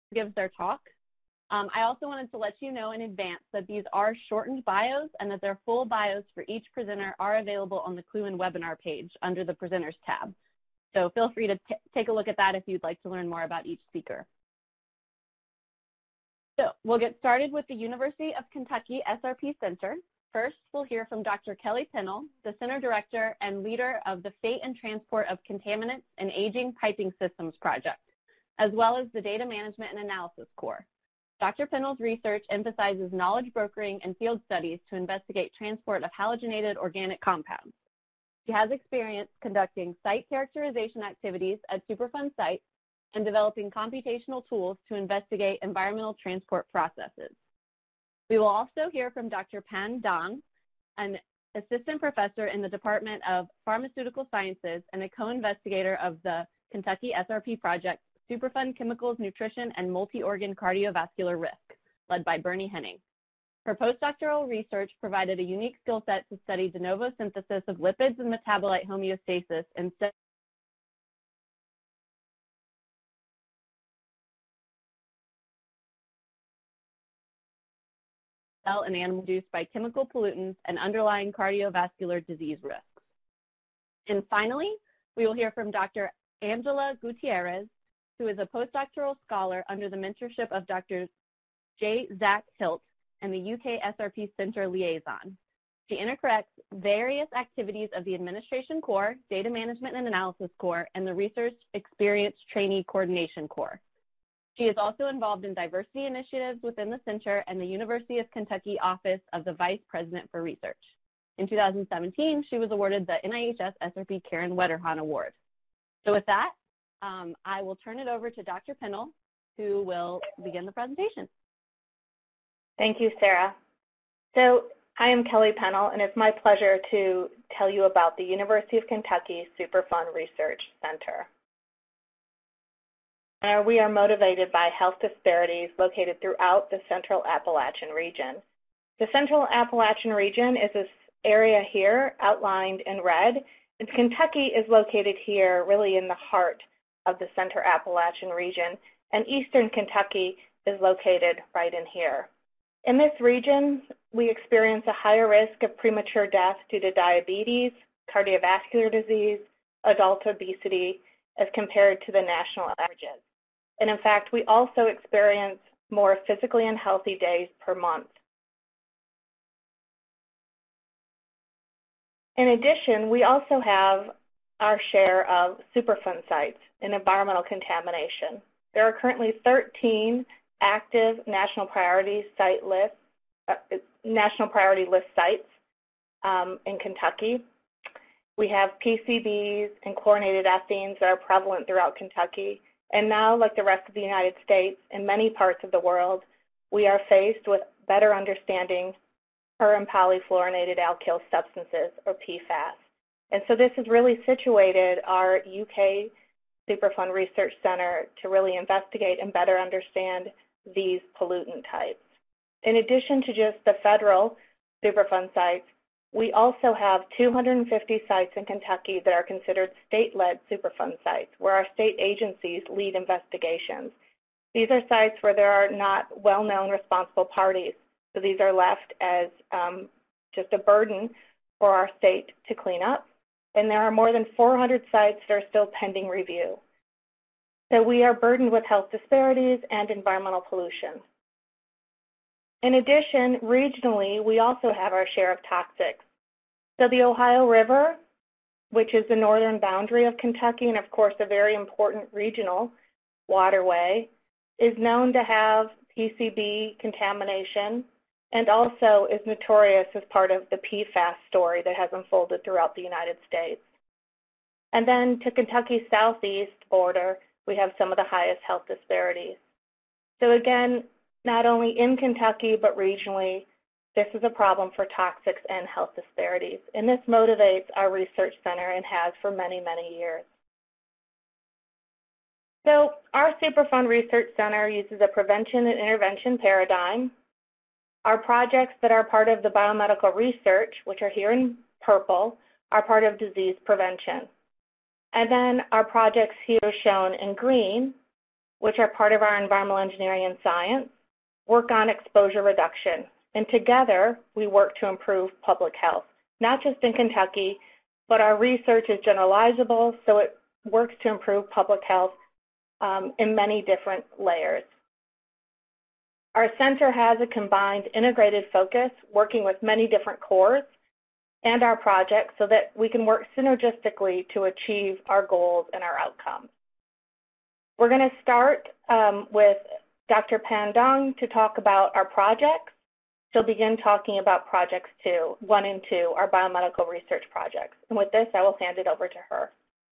gives their talk. I also wanted to let you know in advance that these are shortened bios and that their full bios for each presenter are available on the Clue-in webinar page under the Presenters tab. So feel free to take a look at that if you'd like to learn more about each speaker. So we'll get started with the University of Kentucky SRP Center. First, we'll hear from Dr. Kelly Pinnell, the Center Director and leader of the Fate and Transport of Contaminants and Aging Piping Systems project, as well as the Data Management and Analysis Core. Dr. Pinnell's research emphasizes knowledge brokering and field studies to investigate transport of halogenated organic compounds. She has experience conducting site characterization activities at Superfund sites and developing computational tools to investigate environmental transport processes. We will also hear from Dr. Pan Dong, an assistant professor in the Department of Pharmaceutical Sciences and a co-investigator of the Kentucky SRP project, Superfund Chemicals, Nutrition, and Multi-Organ Cardiovascular Risk, led by Bernie Henning. Her postdoctoral research provided a unique skill set to study de novo synthesis of lipids and metabolite homeostasis in cell and animal induced by chemical pollutants and underlying cardiovascular disease risks. And finally, we will hear from Dr. Angela Gutierrez, who is a postdoctoral scholar under the mentorship of Dr. J. Zach Hilt and the UK SRP Center Liaison. She interconnects various activities of the Administration Core, Data Management and Analysis Core, and the Research Experience Trainee Coordination Core. She is also involved in diversity initiatives within the center and the University of Kentucky Office of the Vice President for Research. In 2017, she was awarded the NIHS SRP Karen Wetterhahn Award. So with that, I will turn it over to Dr. Pinnell, who will begin the presentation. Thank you, Sarah. So I am Kelly Pinnell, and it's my pleasure to tell you about the University of Kentucky Superfund Research Center. We are motivated by health disparities located throughout the Central Appalachian region. The Central Appalachian region is this area here outlined in red, and Kentucky is located here really in the heart of the Central Appalachian region, and eastern Kentucky is located right in here. In this region, we experience a higher risk of premature death due to diabetes, cardiovascular disease, adult obesity, as compared to the national averages. And in fact, we also experience more physically unhealthy days per month. In addition, we also have our share of Superfund sites in environmental contamination. There are currently 13 active national priority list sites in Kentucky. We have PCBs and chlorinated ethenes that are prevalent throughout Kentucky. And now, like the rest of the United States and many parts of the world, we are faced with better understanding per and polyfluorinated alkyl substances, or PFAS. And so this has really situated our UK Superfund Research Center to really investigate and better understand these pollutant types. In addition to just the federal Superfund sites, we also have 250 sites in Kentucky that are considered state-led Superfund sites, where our state agencies lead investigations. These are sites where there are not well-known responsible parties, so these are left as just a burden for our state to clean up. And there are more than 400 sites that are still pending review. So we are burdened with health disparities and environmental pollution. In addition, regionally, we also have our share of toxics. So the Ohio River, which is the northern boundary of Kentucky and, of course, a very important regional waterway, is known to have PCB contamination and also is notorious as part of the PFAS story that has unfolded throughout the United States. And then to Kentucky's southeast border, we have some of the highest health disparities. So again, not only in Kentucky but regionally, this is a problem for toxics and health disparities. And this motivates our research center and has for many, many years. So our Superfund Research Center uses a prevention and intervention paradigm. Our projects that are part of the biomedical research, which are here in purple, are part of disease prevention. And then our projects here shown in green which are part of our environmental engineering and science, work on exposure reduction. And together, we work to improve public health, not just in Kentucky, but our research is generalizable, so it works to improve public health in many different layers. Our center has a combined integrated focus, working with many different cores and our projects so that we can work synergistically to achieve our goals and our outcomes. We're going to start with Dr. Pan Dong to talk about our projects. She'll begin talking about projects 1 and 2, our biomedical research projects. And with this, I will hand it over to her.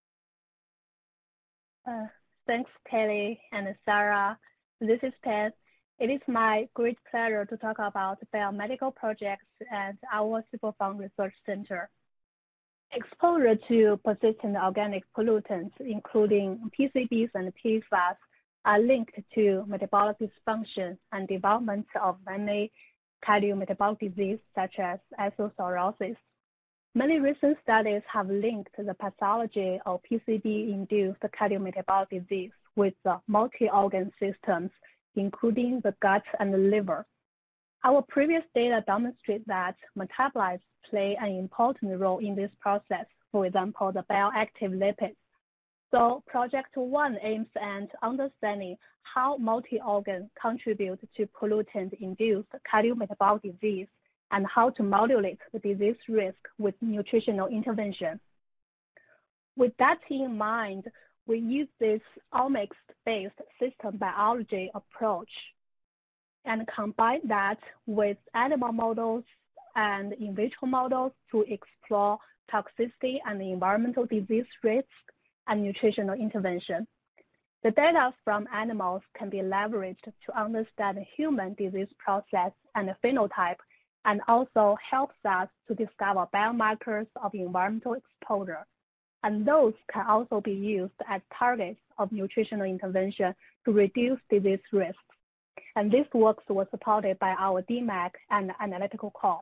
Thanks, Kelly and Sarah. This is Pan. It is my great pleasure to talk about biomedical projects at our Superfund Research Center. Exposure to persistent organic pollutants, including PCBs and PFAS, are linked to metabolic dysfunction and development of many cardiometabolic diseases such as atherosclerosis. Many recent studies have linked the pathology of PCB-induced cardiometabolic disease with the multi-organ systems, including the gut and the liver. Our previous data demonstrate that metabolites play an important role in this process, for example, the bioactive lipids. So Project 1 aims at understanding how multi-organ contribute to pollutant-induced cardiometabolic disease and how to modulate the disease risk with nutritional intervention. With that in mind, we use this omics-based system biology approach and combine that with animal models and in vitro models to explore toxicity and environmental disease risk and nutritional intervention. The data from animals can be leveraged to understand human disease process and phenotype, and also helps us to discover biomarkers of environmental exposure. And those can also be used as targets of nutritional intervention to reduce disease risks. And this work was supported by our DMAC and analytical core.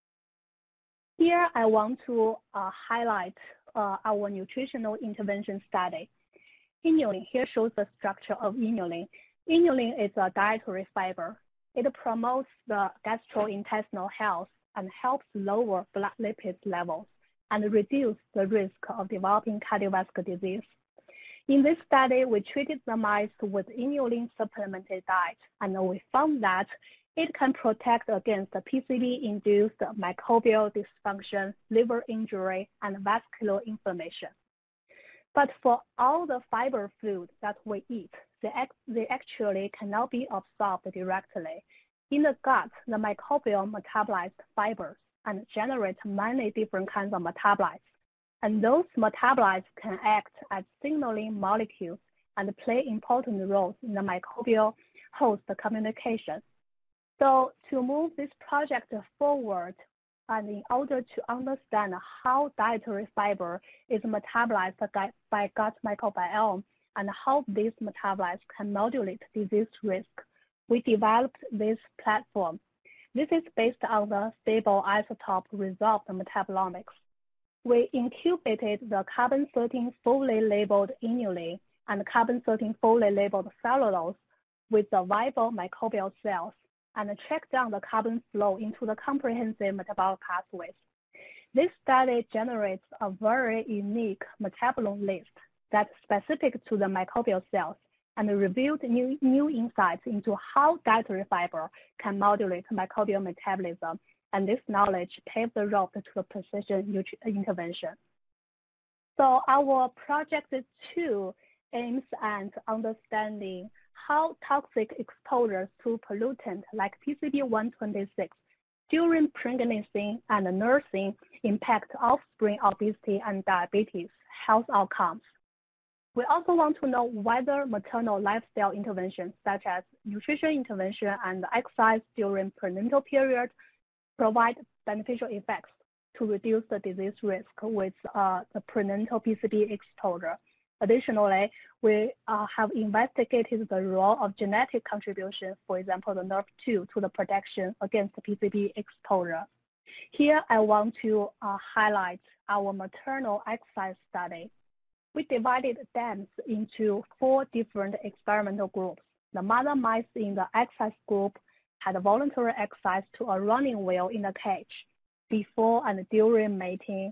Here I want to highlight our nutritional intervention study. Inulin, here shows the structure of inulin. Inulin is a dietary fiber. It promotes the gastrointestinal health and helps lower blood lipid levels and reduce the risk of developing cardiovascular disease. In this study, we treated the mice with inulin supplemented diet, and we found that it can protect against the PCB-induced microbial dysfunction, liver injury, and vascular inflammation. But for all the fiber food that we eat, they actually cannot be absorbed directly. In the gut, the microbiome metabolize fibers and generate many different kinds of metabolites. And those metabolites can act as signaling molecules and play important roles in the microbial host communication. So to move this project forward, and in order to understand how dietary fiber is metabolized by gut microbiome and how these metabolites can modulate disease risk, we developed this platform. This is based on the stable isotope resolved metabolomics. We incubated the carbon-13 fully labeled inulin and carbon-13 fully labeled cellulose with the viable microbial cells and track down the carbon flow into the comprehensive metabolic pathways. This study generates a very unique metabolome list that's specific to the microbial cells and revealed new insights into how dietary fiber can modulate microbial metabolism, and this knowledge paved the road to the precision intervention. So our project 2 aims at understanding how toxic exposure to pollutants like PCB126 during pregnancy and nursing impact offspring obesity and diabetes health outcomes. We also want to know whether maternal lifestyle interventions such as nutrition intervention and exercise during prenatal period provide beneficial effects to reduce the disease risk with the prenatal PCB exposure. Additionally, we have investigated the role of genetic contribution, for example, the NRF2, to the protection against PCB exposure. Here, I want to highlight our maternal exercise study. We divided dams into 4 different experimental groups. The mother mice in the exercise group had voluntary access to a running wheel in the cage before and during mating,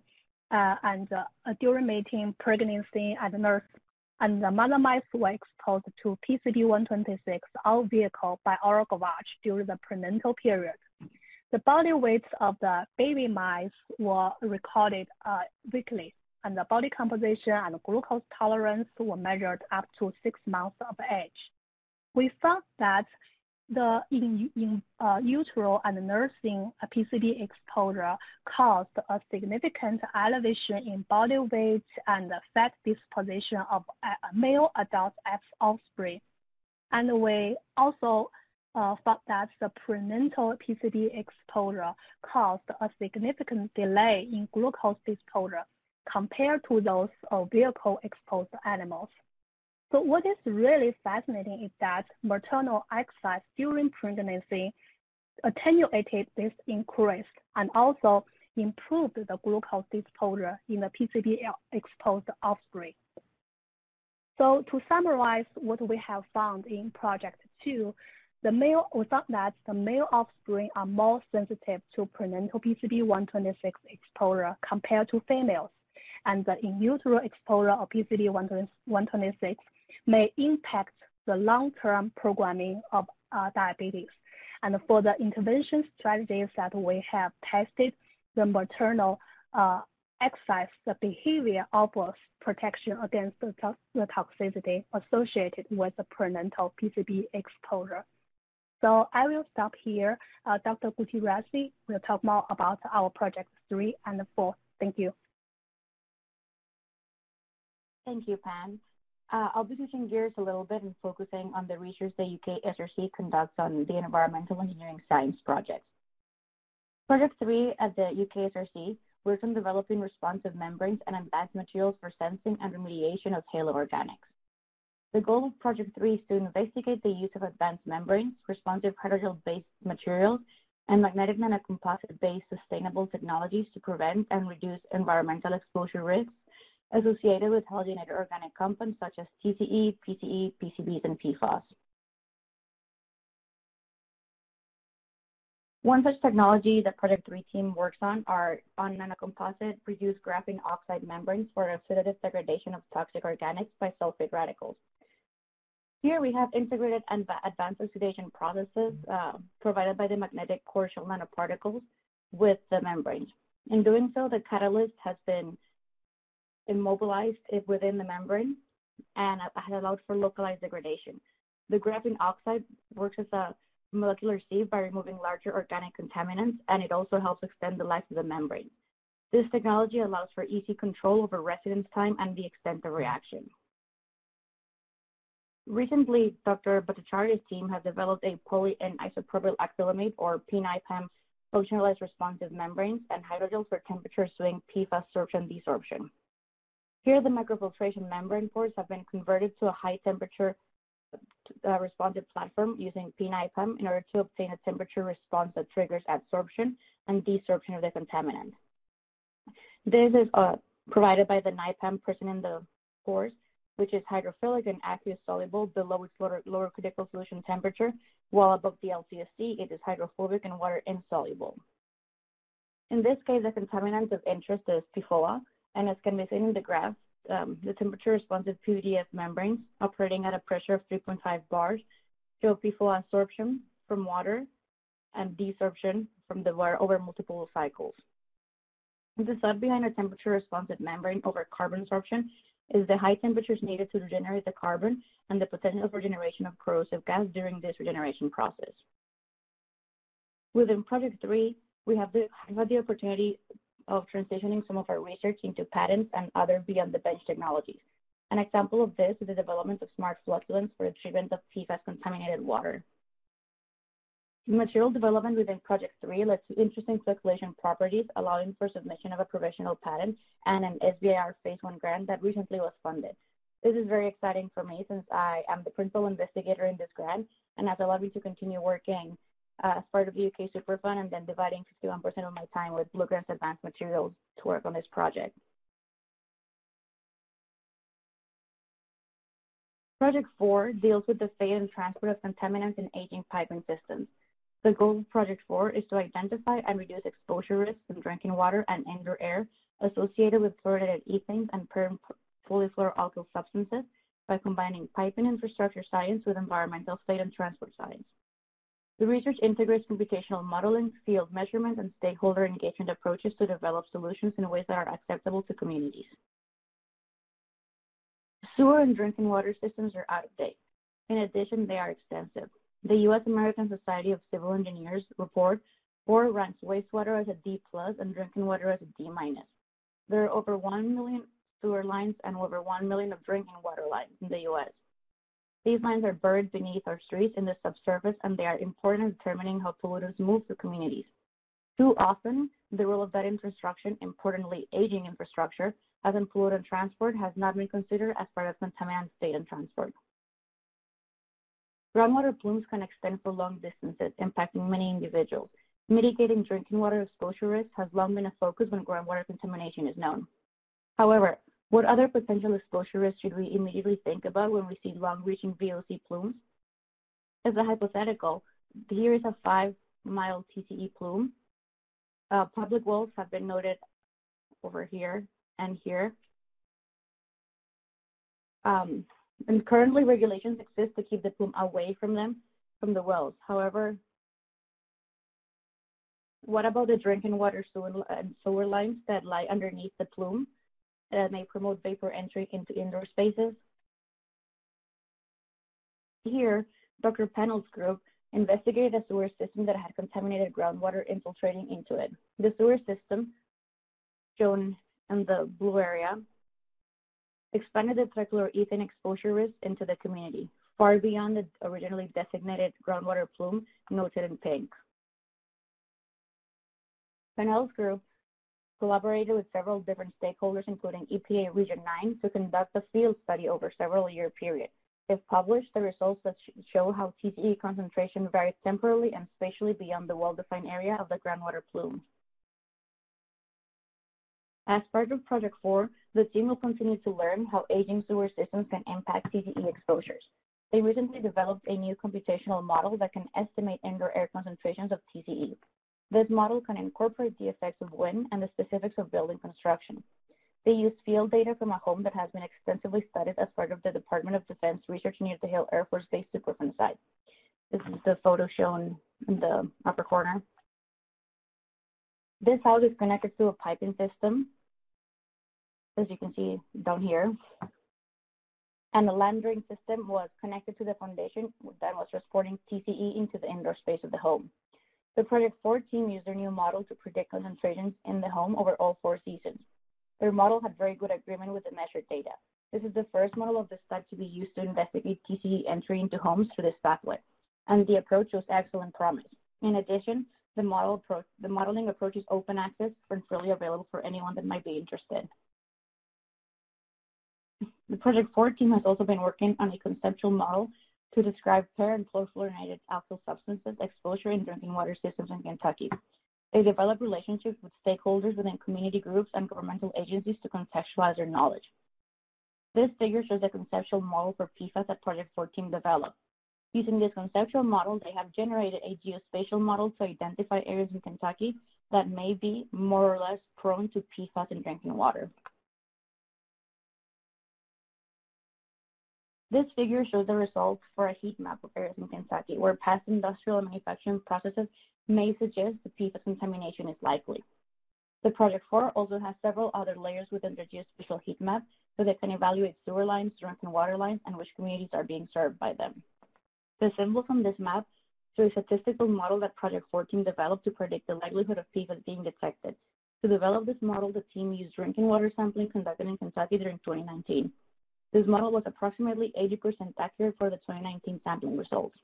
pregnancy, and nurse. And the mother mice were exposed to PCB-126 out vehicle by oral gavage during the prenatal period. The body weights of the baby mice were recorded weekly, and the body composition and glucose tolerance were measured up to 6 months of age. We found that the in utero and nursing PCB exposure caused a significant elevation in body weight and fat disposition of male adult offspring. And we also found that the prenatal PCB exposure caused a significant delay in glucose disposal compared to those of vehicle-exposed animals. So what is really fascinating is that maternal exercise during pregnancy attenuated this increase and also improved the glucose disposal in the PCB-exposed offspring. So to summarize what we have found in Project 2, we found that the male offspring are more sensitive to prenatal PCB-126 exposure compared to females, and the in utero exposure of PCB-126 may impact the long-term programming of diabetes. And for the intervention strategies that we have tested, the maternal exercise, the behavior offers protection against the toxicity associated with the prenatal PCB exposure. So I will stop here. Dr. Gutierrez will talk more about our Project 3 and 4. Thank you. Thank you, Pam. I'll be switching gears a little bit and focusing on the research the UK SRC conducts on the environmental engineering science projects. Project 3 at the UK SRC works on developing responsive membranes and advanced materials for sensing and remediation of haloorganics. The goal of Project 3 is to investigate the use of advanced membranes, responsive hydrogel-based materials, and magnetic nanocomposite-based sustainable technologies to prevent and reduce environmental exposure risks associated with halogenated organic compounds such as TCE, PCE, PCBs, and PFAS. One such technology that Project 3 team works on are nanocomposite reduced graphene oxide membranes for oxidative degradation of toxic organics by sulfate radicals. Here we have integrated advanced oxidation processes provided by the magnetic core shell nanoparticles with the membranes. In doing so, the catalyst has been immobilized within the membrane and has allowed for localized degradation. The graphene oxide works as a molecular sieve by removing larger organic contaminants, and it also helps extend the life of the membrane. This technology allows for easy control over residence time and the extent of reaction. Recently, Dr. Bhattacharya's team has developed a polyinisopropyl acrylamide, or PNIPAM, functionalized responsive membranes and hydrogels for temperature swing PFAS sorption-desorption. Here, the microfiltration membrane pores have been converted to a high-temperature responsive platform using PNIPAM in order to obtain a temperature response that triggers adsorption and desorption of the contaminant. This is provided by the NIPAM present in the pores, which is hydrophilic and aqueous soluble below its lower critical solution temperature, while above the LCSC, it is hydrophobic and water insoluble. In this case, the contaminant of interest is PFOA, and as can be seen in the graph, the temperature-responsive PVDF membranes operating at a pressure of 3.5 bars show PFOA absorption from water and desorption from the water over multiple cycles. The thought behind a temperature-responsive membrane over carbon absorption is the high temperatures needed to regenerate the carbon and the potential for generation of corrosive gas during this regeneration process. Within Project 3, we have had the opportunity of transitioning some of our research into patents and other beyond-the-bench technologies. An example of this is the development of smart flocculants for the treatment of PFAS-contaminated water. Material development within Project 3 led to interesting flocculation properties, allowing for submission of a provisional patent and an SBIR Phase 1 grant that recently was funded. This is very exciting for me since I am the principal investigator in this grant and has allowed me to continue working as part of the UK Superfund and then dividing 51% of my time with Bluegrass Advanced Materials to work on this project. Project 4 deals with the fate and transport of contaminants in aging piping systems. The goal of Project 4 is to identify and reduce exposure risks in drinking water and indoor air associated with fluorinated ethanes and polyfluoroalkyl substances by combining piping infrastructure science with environmental fate and transport science. The research integrates computational modeling, field measurement, and stakeholder engagement approaches to develop solutions in ways that are acceptable to communities. Sewer and drinking water systems are out of date. In addition, they are extensive. The U.S. American Society of Civil Engineers report 4 ranks wastewater as a D+ and drinking water as a D-. There are over 1 million sewer lines and over 1 million of drinking water lines in the U.S. These lines are buried beneath our streets in the subsurface, and they are important in determining how pollutants move through communities. Too often, the role of that infrastructure, importantly aging infrastructure, as in pollutant transport, has not been considered as part of contaminant state and transport. Groundwater plumes can extend for long distances, impacting many individuals. Mitigating drinking water exposure risk has long been a focus when groundwater contamination is known. However, what other potential exposure risks should we immediately think about when we see long-reaching VOC plumes? As a hypothetical, here is a 5-mile TCE plume. Public wells have been noted over here and here. And currently regulations exist to keep the plume away from the wells. However, what about the drinking water sewer lines that lie underneath the plume that may promote vapor entry into indoor spaces? Here, Dr. Pennell's group investigated a sewer system that had contaminated groundwater infiltrating into it. The sewer system, shown in the blue area, expanded the trichloroethane exposure risk into the community, far beyond the originally designated groundwater plume noted in pink. Pennell's group collaborated with several different stakeholders, including EPA Region 9, to conduct a field study over several year period. If published, the results that show how TCE concentration varies temporally and spatially beyond the well-defined area of the groundwater plume. As part of Project 4, the team will continue to learn how aging sewer systems can impact TCE exposures. They recently developed a new computational model that can estimate indoor air concentrations of TCE. This model can incorporate the effects of wind and the specifics of building construction. They used field data from a home that has been extensively studied as part of the Department of Defense research near the Hill Air Force Base Superfund site. This is the photo shown in the upper corner. This house is connected to a piping system, as you can see down here. And the land drain system was connected to the foundation that was transporting TCE into the indoor space of the home. The Project 4 team used their new model to predict concentrations in the home over all 4 seasons. Their model had very good agreement with the measured data. This is the first model of this type to be used to investigate TCE entry into homes through this pathway, and the approach shows excellent promise. In addition, the modeling approach is open access and freely available for anyone that might be interested. The Project 4 team has also been working on a conceptual model to describe per- and fluorinated alkyl substances exposure in drinking water systems in Kentucky. They develop relationships with stakeholders within community groups and governmental agencies to contextualize their knowledge. This figure shows a conceptual model for PFAS that Project 4 team developed. Using this conceptual model, they have generated a geospatial model to identify areas in Kentucky that may be more or less prone to PFAS in drinking water. This figure shows the results for a heat map of areas in Kentucky where past industrial and manufacturing processes may suggest the PFAS contamination is likely. The Project 4 also has several other layers within the geospatial heat map so they can evaluate sewer lines, drinking water lines, and which communities are being served by them. The symbols on this map show a statistical model that Project 4 team developed to predict the likelihood of PFAS being detected. To develop this model, the team used drinking water sampling conducted in Kentucky during 2019. This model was approximately 80% accurate for the 2019 sampling results.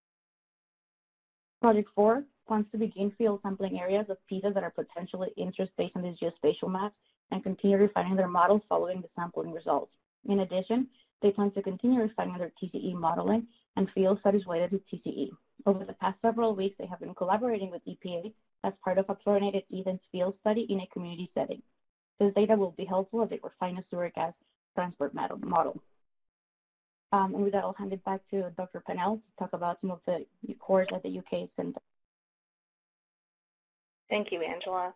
Project 4 wants to begin field sampling areas of PFAS that are potentially interest based on these geospatial maps and continue refining their models following the sampling results. In addition, they plan to continue refining their TCE modeling and field studies related to TCE. Over the past several weeks, they have been collaborating with EPA as part of a fluorinated ethanes field study in a community setting. This data will be helpful as they refine a sewer gas transport model. And with that, I'll hand it back to Dr. Pennell to talk about some of the cores at the UK Center. Thank you, Angela.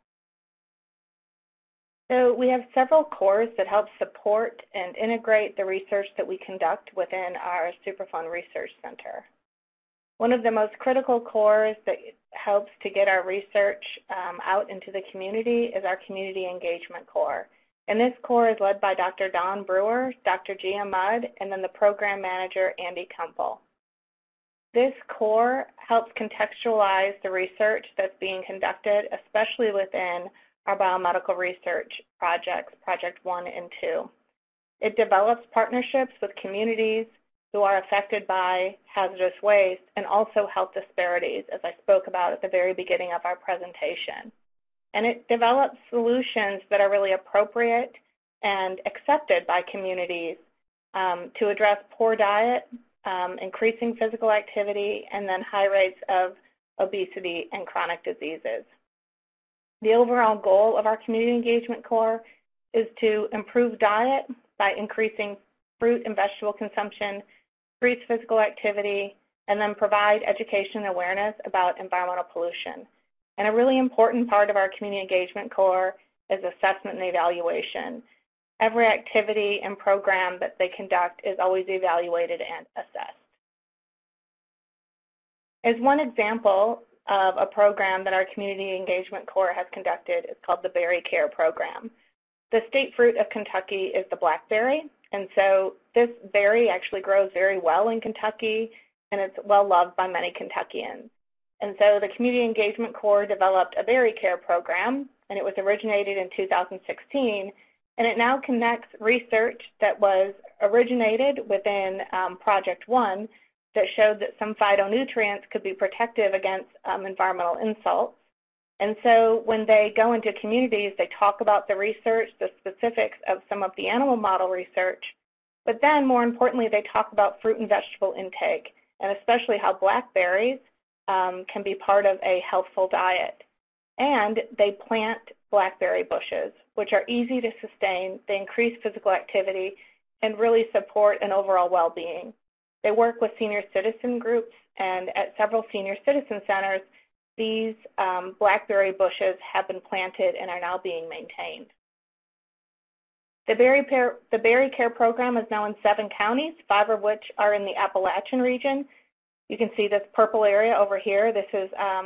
So we have several cores that help support and integrate the research that we conduct within our Superfund Research Center. One of the most critical cores that helps to get our research out into the community is our Community Engagement Core. And this core is led by Dr. Dawn Brewer, Dr. Gia Mudd, and then the program manager, Andy Kumpel. This core helps contextualize the research that's being conducted, especially within our biomedical research projects, Project 1 and 2. It develops partnerships with communities who are affected by hazardous waste and also health disparities, as I spoke about at the very beginning of our presentation. And it develops solutions that are really appropriate and accepted by communities to address poor diet, increasing physical activity, and then high rates of obesity and chronic diseases. The overall goal of our Community Engagement Core is to improve diet by increasing fruit and vegetable consumption, increase physical activity, and then provide education and awareness about environmental pollution. And a really important part of our Community Engagement Core is assessment and evaluation. Every activity and program that they conduct is always evaluated and assessed. As one example of a program that our Community Engagement Core has conducted, is called the Berry Care Program. The state fruit of Kentucky is the blackberry, and so this berry actually grows very well in Kentucky, and it's well loved by many Kentuckians. And so the Community Engagement Core developed a Berry Care Program, and it was originated in 2016, and it now connects research that was originated within Project 1 that showed that some phytonutrients could be protective against environmental insults. And so when they go into communities, they talk about the research, the specifics of some of the animal model research, but then more importantly, they talk about fruit and vegetable intake, and especially how blackberries can be part of a healthful diet. And they plant blackberry bushes, which are easy to sustain. They increase physical activity and really support an overall well-being. They work with senior citizen groups, and at several senior citizen centers, these blackberry bushes have been planted and are now being maintained. The Berry Care Program is now in 7 counties, 5 of which are in the Appalachian region. You can see this purple area over here. This is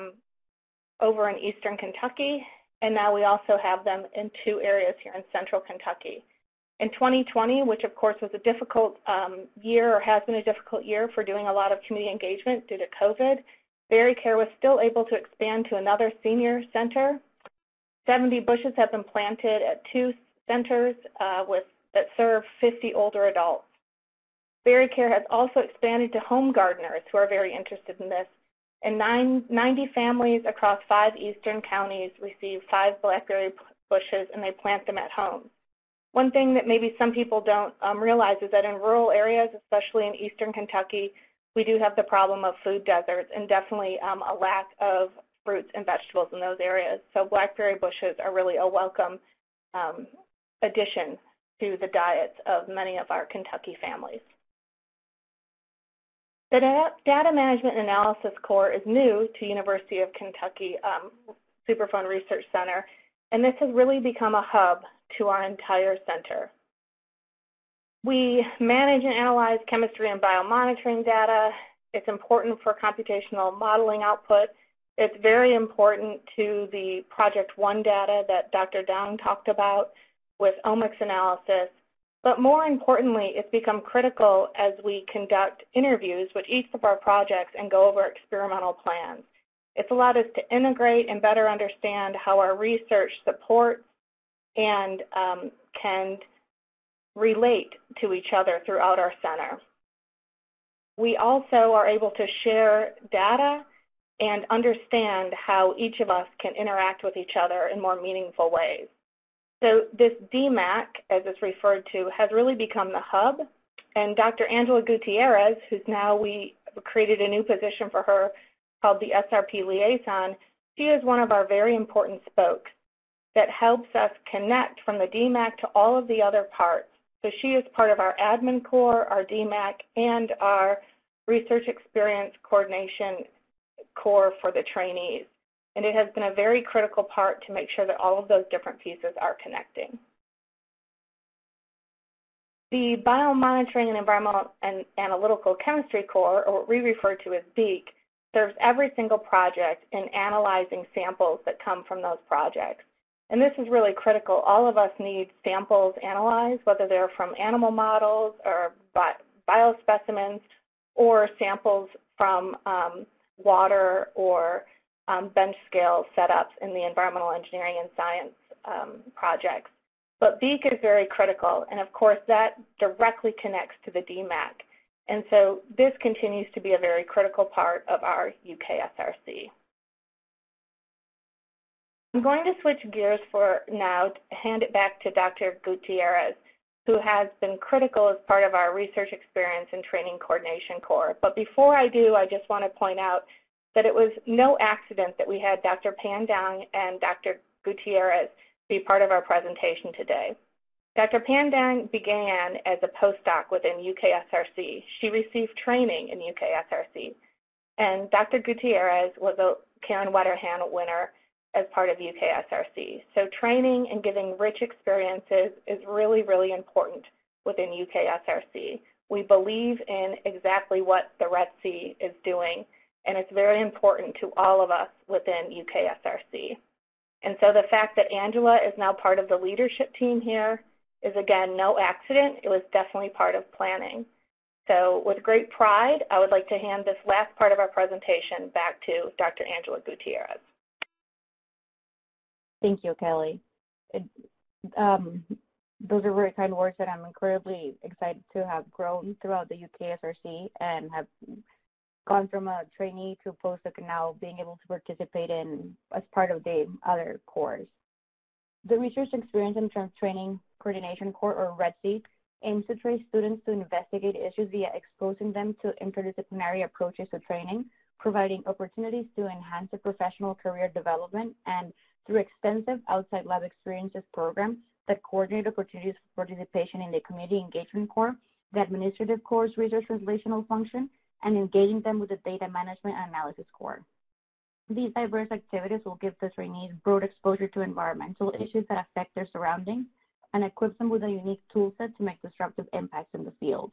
over in eastern Kentucky, and now we also have them in 2 areas here in central Kentucky. In 2020, which of course was a difficult year, or has been a difficult year for doing a lot of community engagement due to COVID, Berry Care was still able to expand to another senior center. 70 bushes have been planted at 2 centers that serve 50 older adults. Berry Care has also expanded to home gardeners who are very interested in this, and 90 families across 5 eastern counties receive 5 blackberry bushes, and they plant them at home. One thing that maybe some people don't realize is that in rural areas, especially in eastern Kentucky, we do have the problem of food deserts and definitely a lack of fruits and vegetables in those areas. So blackberry bushes are really a welcome addition to the diets of many of our Kentucky families. The Data Management Analysis Core is new to University of Kentucky Superfund Research Center, and this has really become a hub to our entire center. We manage and analyze chemistry and biomonitoring data. It's important for computational modeling output. It's very important to the Project 1 data that Dr. Downing talked about with omics analysis. But more importantly, it's become critical as we conduct interviews with each of our projects and go over experimental plans. It's allowed us to integrate and better understand how our research supports and can relate to each other throughout our center. We also are able to share data and understand how each of us can interact with each other in more meaningful ways. So this DMAC, as it's referred to, has really become the hub. And Dr. Angela Gutierrez, who's now, we created a new position for her called the SRP Liaison, she is one of our very important spokes that helps us connect from the DMAC to all of the other parts So she is part of our admin core, our DMAC, and our research experience coordination core for the trainees. And it has been a very critical part to make sure that all of those different pieces are connecting. The Biomonitoring and Environmental and Analytical Chemistry Core, or what we refer to as BEAC, serves every single project in analyzing samples that come from those projects. And this is really critical. All of us need samples analyzed, whether they're from animal models or biospecimens or samples from water or bench scale setups in the environmental engineering and science projects. But BEAC is very critical, and of course that directly connects to the DMAC. And so this continues to be a very critical part of our UKSRC. I'm going to switch gears for now to hand it back to Dr. Gutierrez, who has been critical as part of our research experience and training coordination core. But before I do, I just want to point out that it was no accident that we had Dr. Pandang and Dr. Gutierrez be part of our presentation today. Dr. Pandang began as a postdoc within UKSRC. She received training in UKSRC. And Dr. Gutierrez was a Karen Wetterhan winner as part of UKSRC. So training and giving rich experiences is really, really important within UKSRC. We believe in exactly what the Red Sea is doing, and it's very important to all of us within UKSRC. And so the fact that Angela is now part of the leadership team here is, again, no accident. It was definitely part of planning. So with great pride, I would like to hand this last part of our presentation back to Dr. Angela Gutierrez. Thank you, Kelly. Those are very kind words, and I'm incredibly excited to have grown throughout the UKSRC and have gone from a trainee to a postdoc and now being able to participate in as part of the other cores. The Research Experience and Training Coordination Core, or RETC, aims to train students to investigate issues via exposing them to interdisciplinary approaches to training, providing opportunities to enhance their professional career development, and through extensive outside lab experiences programs that coordinate opportunities for participation in the Community Engagement Core, the Administrative Core's Research Translational Function, and engaging them with the Data Management and Analysis Core. These diverse activities will give the trainees broad exposure to environmental issues that affect their surroundings and equip them with a unique toolset to make disruptive impacts in the field.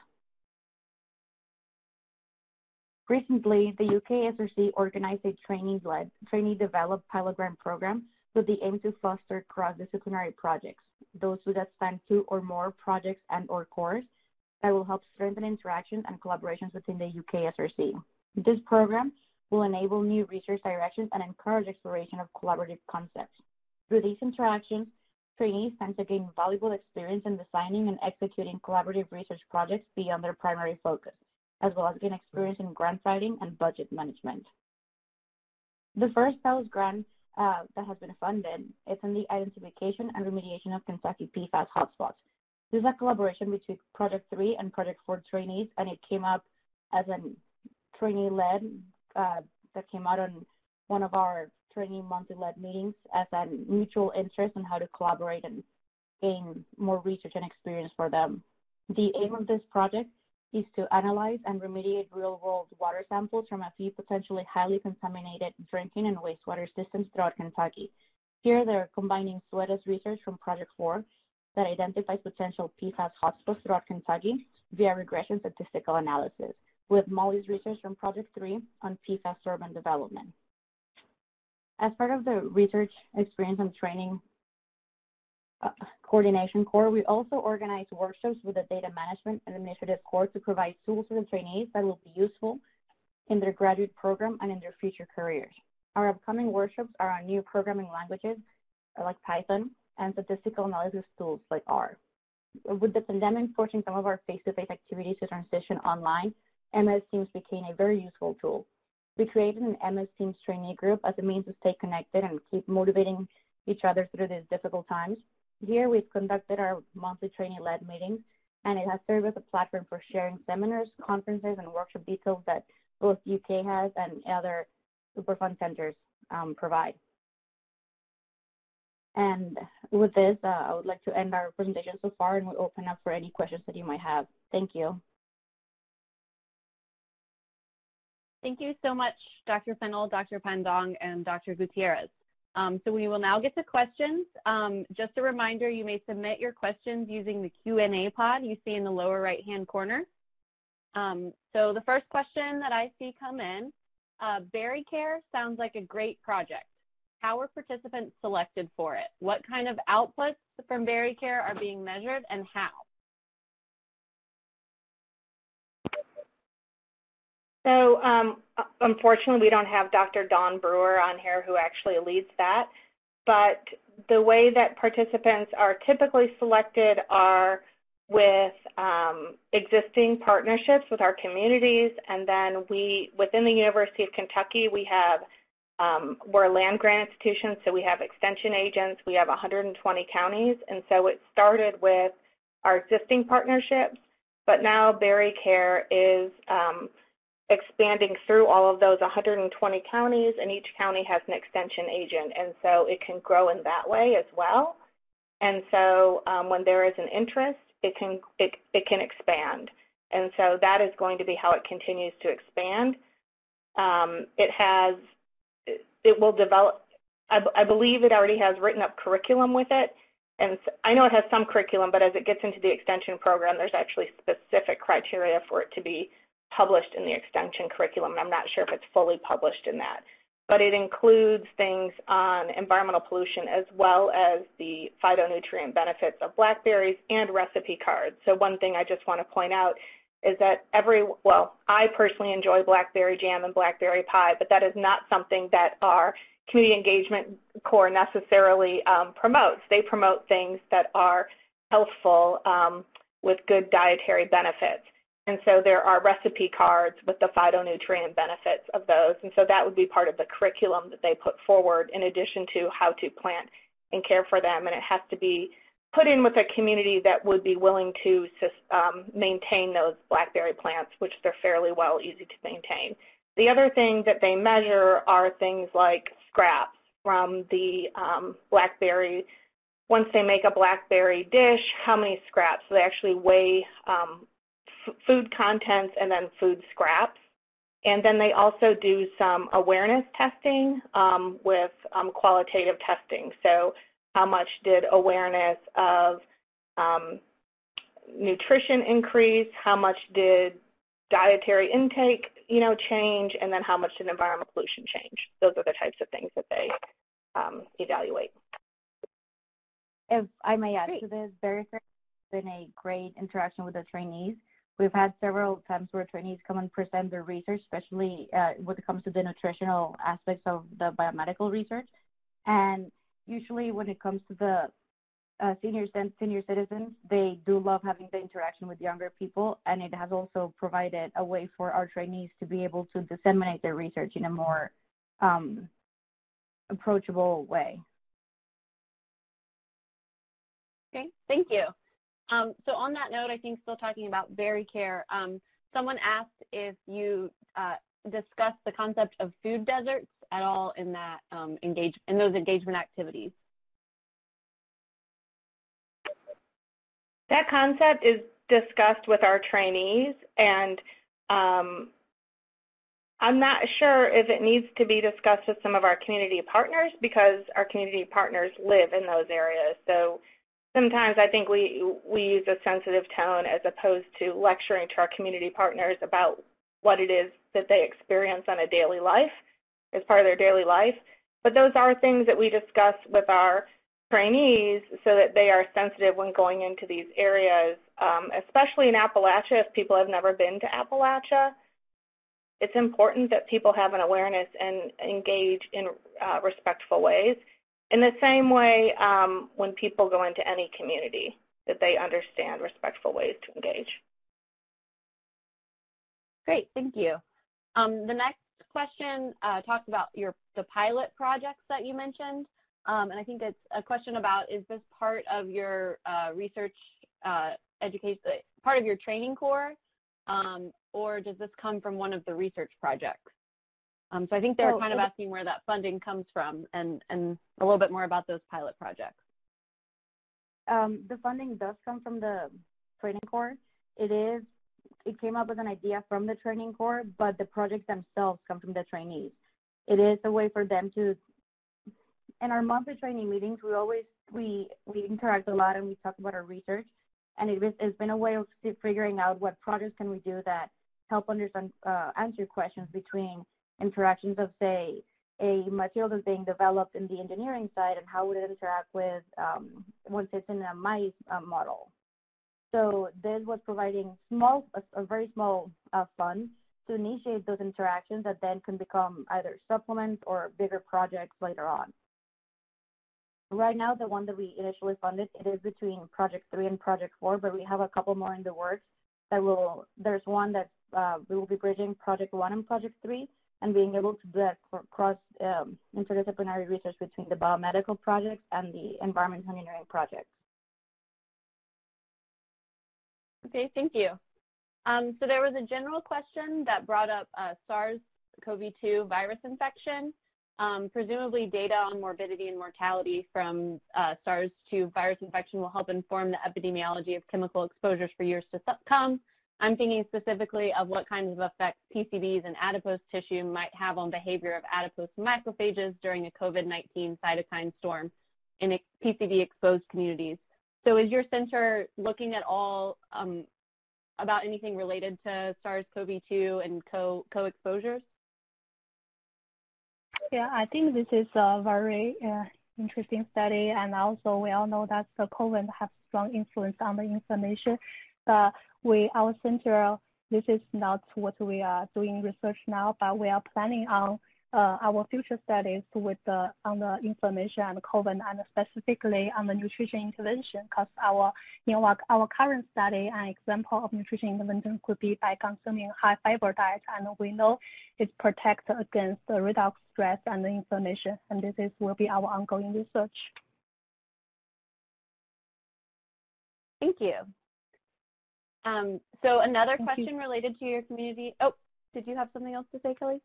Recently, the UKSRC organized a trainee-developed pilot grant program with the aim to foster cross-disciplinary projects, those that span 2 or more projects and/or cores that will help strengthen interactions and collaborations within the UKSRC. This program will enable new research directions and encourage exploration of collaborative concepts. Through these interactions, trainees tend to gain valuable experience in designing and executing collaborative research projects beyond their primary focus, as well as gain experience in grant writing and budget management. The first PELS grant that has been funded is in the identification and remediation of Kentucky PFAS hotspots. This is a collaboration between Project 3 and Project 4 trainees, and it came up as a trainee-led that came out on one of our trainee monthly-led meetings as a mutual interest in how to collaborate and gain more research and experience for them. The aim of this project is to analyze and remediate real-world water samples from a few potentially highly contaminated drinking and wastewater systems throughout Kentucky. Here, they're combining SWETA's research from Project 4 that identifies potential PFAS hotspots throughout Kentucky via regression statistical analysis, with Molly's research from Project 3 on PFAS sorbent development. As part of the Research Experience and Training Coordination Core, we also organize workshops with the Data Management and Administrative Core to provide tools for the trainees that will be useful in their graduate program and in their future careers. Our upcoming workshops are on new programming languages like Python and statistical analysis tools like R. With the pandemic forcing some of our face-to-face activities to transition online, MS Teams became a very useful tool. We created an MS Teams trainee group as a means to stay connected and keep motivating each other through these difficult times. Here we've conducted our monthly trainee-led meetings, and it has served as a platform for sharing seminars, conferences, and workshop details that both UK has and other Superfund centers provide. And with this, I would like to end our presentation so far, and we'll open up for any questions that you might have. Thank you. Thank you so much, Dr. Fennell, Dr. Pandong, and Dr. Gutierrez. So we will now get to questions. Just a reminder, you may submit your questions using the Q&A pod you see in the lower right-hand corner. So the first question that I see come in, Berry Care sounds like a great project. How are participants selected for it? What kind of outputs from Berry Care are being measured and how? So unfortunately, we don't have Dr. Dawn Brewer on here who actually leads that. But the way that participants are typically selected are with existing partnerships with our communities. And then within the University of Kentucky, we have, we're a land-grant institution, so we have extension agents. We have 120 counties. And so it started with our existing partnerships. But now Berry Care is expanding through all of those 120 counties, and each county has an extension agent, and so it can grow in that way as well. And so when there is an interest, it can expand, and so that is going to be how it continues to expand. It will develop. I believe it already has written up curriculum with it, and I know it has some curriculum, but as it gets into the extension program, there's actually specific criteria for it to be published in the extension curriculum. I'm not sure if it's fully published in that. But it includes things on environmental pollution as well as the phytonutrient benefits of blackberries and recipe cards. So one thing I just want to point out is that I personally enjoy blackberry jam and blackberry pie, but that is not something that our community engagement core necessarily promotes. They promote things that are healthful with good dietary benefits. And so there are recipe cards with the phytonutrient benefits of those. And so that would be part of the curriculum that they put forward in addition to how to plant and care for them. And it has to be put in with a community that would be willing to maintain those blackberry plants, which they're fairly easy to maintain. The other thing that they measure are things like scraps from the blackberry. Once they make a blackberry dish, how many scraps? So they actually weigh food contents and then food scraps. And then they also do some awareness testing with qualitative testing. So how much did awareness of nutrition increase? How much did dietary intake, change? And then how much did environmental pollution change? Those are the types of things that they evaluate. If I may add to this, Berry Care has been a great interaction with the trainees. We've had several times where trainees come and present their research, especially when it comes to the nutritional aspects of the biomedical research. And usually when it comes to the senior citizens, they do love having the interaction with younger people, and it has also provided a way for our trainees to be able to disseminate their research in a more approachable way. Okay, thank you. So on that note, I think still talking about Berry Care, someone asked if you discussed the concept of food deserts at all in that in those engagement activities. That concept is discussed with our trainees, and I'm not sure if it needs to be discussed with some of our community partners because our community partners live in those areas. So sometimes I think we use a sensitive tone as opposed to lecturing to our community partners about what it is that they experience on a daily life, as part of their daily life. But those are things that we discuss with our trainees so that they are sensitive when going into these areas, especially in Appalachia. If people have never been to Appalachia, it's important that people have an awareness and engage in respectful ways. In the same way, when people go into any community, that they understand respectful ways to engage. Great, thank you. The next question talks about the pilot projects that you mentioned, and I think it's a question about, is this part of your research education, part of your training core, or does this come from one of the research projects? So I think they were kind of asking where that funding comes from and a little bit more about those pilot projects. The funding does come from the training corps. It came up with an idea from the training corps, but the projects themselves come from the trainees. It is a way for them to, in our monthly training meetings, we interact a lot and we talk about our research, and it's been a way of figuring out what projects can we do that help understand, answer questions between interactions of, say, a material that's being developed in the engineering side and how would it interact with once it's in a mice model. So this was providing a very small fund to initiate those interactions that then can become either supplements or bigger projects later on. Right now, the one that we initially funded, it is between Project 3 and Project 4, but we have a couple more in the works. There's one that we will be bridging Project 1 and Project 3, and being able to do that cross interdisciplinary research between the biomedical projects and the environmental engineering projects. Okay, thank you. So there was a general question that brought up SARS-CoV-2 virus infection. Presumably data on morbidity and mortality from SARS-2 virus infection will help inform the epidemiology of chemical exposures for years to come. I'm thinking specifically of what kinds of effects PCBs and adipose tissue might have on behavior of adipose macrophages during a COVID-19 cytokine storm in PCB-exposed communities. So is your center looking at all about anything related to SARS-CoV-2 and co-exposures? Yeah, I think this is a very interesting study, and also we all know that the COVID has strong influence on the inflammation. Our center, this is not what we are doing research now, but we are planning on our future studies on the inflammation and COVID, and specifically on the nutrition intervention, because our current study, an example of nutrition intervention could be by consuming high fiber diet, and we know it protects against the redox stress and the inflammation, and this will be our ongoing research. Thank you. So another question related to your community. Oh, did you have something else to say, Kelly?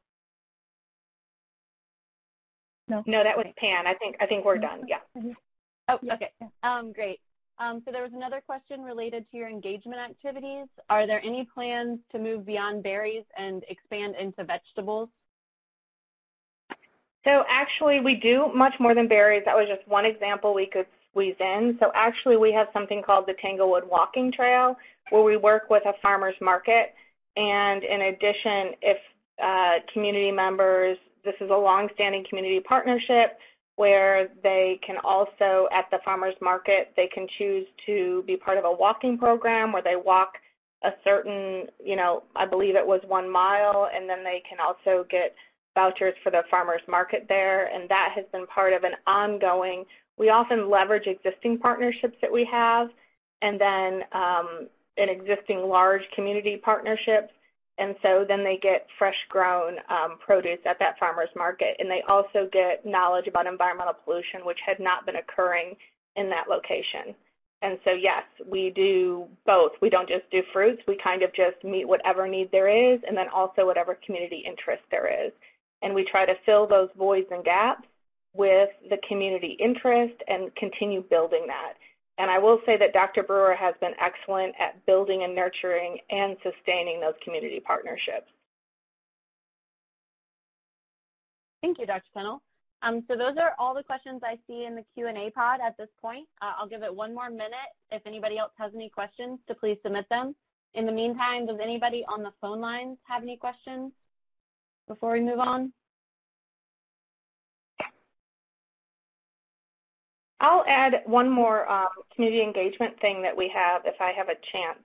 No, that was Pan. I think we're done. Yeah. Oh, okay. Great. So there was another question related to your engagement activities. Are there any plans to move beyond berries and expand into vegetables? So actually, we do much more than berries. That was just one example we could squeeze in. So actually, we have something called the Tanglewood Walking Trail, where we work with a farmer's market. And in addition, if community members, this is a long-standing community partnership where they can also, at the farmer's market, they can choose to be part of a walking program where they walk a certain, I believe it was 1 mile, and then they can also get vouchers for the farmer's market there, and that has been part of an ongoing, we often leverage existing partnerships that we have, and then in existing large community partnerships, and so then they get fresh grown produce at that farmer's market, and they also get knowledge about environmental pollution, which had not been occurring in that location. And so yes, we do both. We don't just do fruits, we kind of just meet whatever need there is, and then also whatever community interest there is. And we try to fill those voids and gaps with the community interest and continue building that. And I will say that Dr. Brewer has been excellent at building and nurturing and sustaining those community partnerships. Thank you, Dr. Pennell. So those are all the questions I see in the Q&A pod at this point. I'll give it 1 more minute. If anybody else has any questions, to please submit them. In the meantime, does anybody on the phone lines have any questions before we move on? I'll add one more community engagement thing that we have if I have a chance.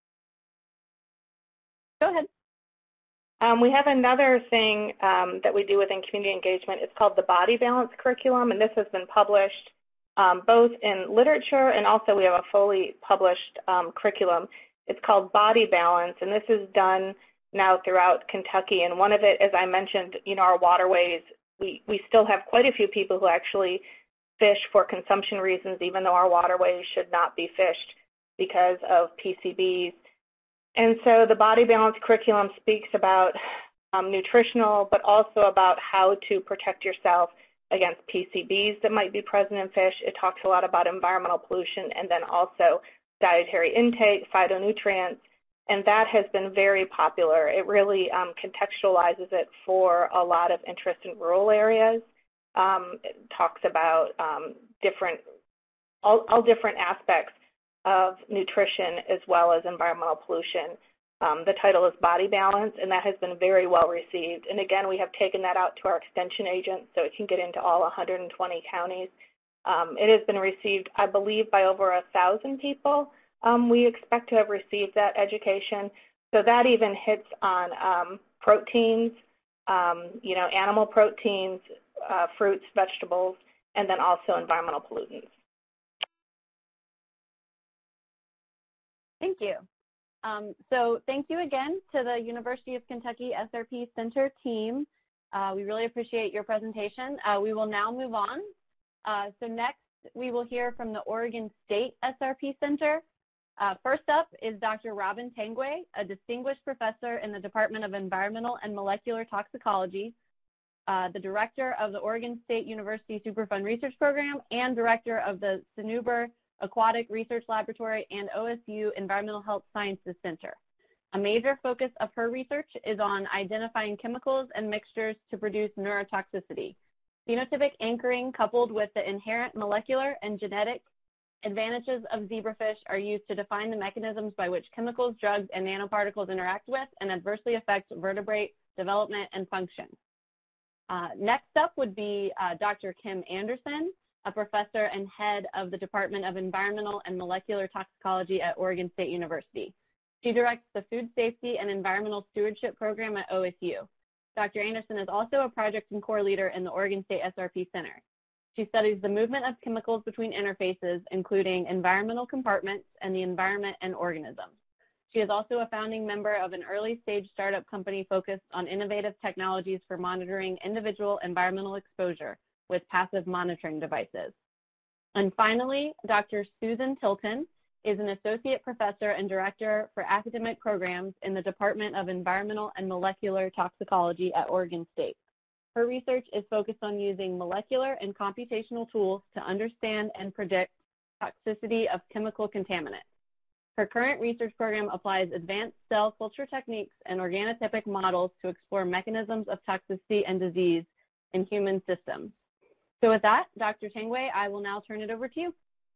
Go ahead. We have another thing that we do within community engagement. It's called the Body Balance Curriculum, and this has been published both in literature, and also we have a fully published curriculum. It's called Body Balance, and this is done now throughout Kentucky. And one of it, as I mentioned, our waterways, we still have quite a few people who actually fish for consumption reasons, even though our waterways should not be fished because of PCBs. And so the Body Balance Curriculum speaks about nutritional, but also about how to protect yourself against PCBs that might be present in fish. It talks a lot about environmental pollution and then also dietary intake, phytonutrients, and that has been very popular. It really contextualizes it for a lot of interest in rural areas. It talks about all different aspects of nutrition as well as environmental pollution. The title is Body Balance, and that has been very well received. And again, we have taken that out to our extension agents so it can get into all 120 counties. It has been received, I believe, by over 1,000 people. We expect to have received that education. So that even hits on proteins, animal proteins, fruits, vegetables, and then also environmental pollutants. Thank you. So thank you again to the University of Kentucky SRP Center team. We really appreciate your presentation. We will now move on. So next, we will hear from the Oregon State SRP Center. First up is Dr. Robin Tanguay, a distinguished professor in the Department of Environmental and Molecular Toxicology, the director of the Oregon State University Superfund Research Program, and director of the Cinubur Aquatic Research Laboratory and OSU Environmental Health Sciences Center. A major focus of her research is on identifying chemicals and mixtures to produce neurotoxicity. Phenotypic anchoring coupled with the inherent molecular and genetic advantages of zebrafish are used to define the mechanisms by which chemicals, drugs, and nanoparticles interact with and adversely affect vertebrate development and function. Next up would be Dr. Kim Anderson, a professor and head of the Department of Environmental and Molecular Toxicology at Oregon State University. She directs the Food Safety and Environmental Stewardship Program at OSU. Dr. Anderson is also a project and core leader in the Oregon State SRP Center. She studies the movement of chemicals between interfaces, including environmental compartments and the environment and organisms. She is also a founding member of an early-stage startup company focused on innovative technologies for monitoring individual environmental exposure with passive monitoring devices. And finally, Dr. Susan Tilton is an associate professor and director for academic programs in the Department of Environmental and Molecular Toxicology at Oregon State. Her research is focused on using molecular and computational tools to understand and predict toxicity of chemical contaminants. Her current research program applies advanced cell culture techniques and organotypic models to explore mechanisms of toxicity and disease in human systems. So with that, Dr. Tanguay, I will now turn it over to you.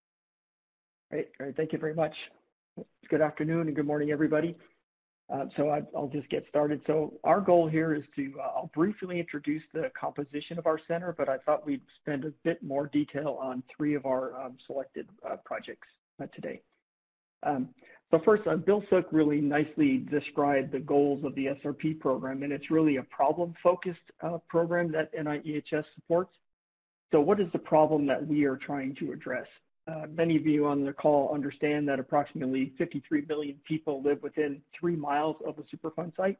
Great. Thank you very much. Good afternoon and good morning, everybody. So I'll just get started. So our goal here is to, I'll briefly introduce the composition of our center, but I thought we'd spend a bit more detail on three of our selected projects today. So first, Bill Sook really nicely described the goals of the SRP program, and it's really a problem-focused program that NIEHS supports. So what is the problem that we are trying to address? Many of you on the call understand that approximately 53 million people live within 3 miles of a Superfund site.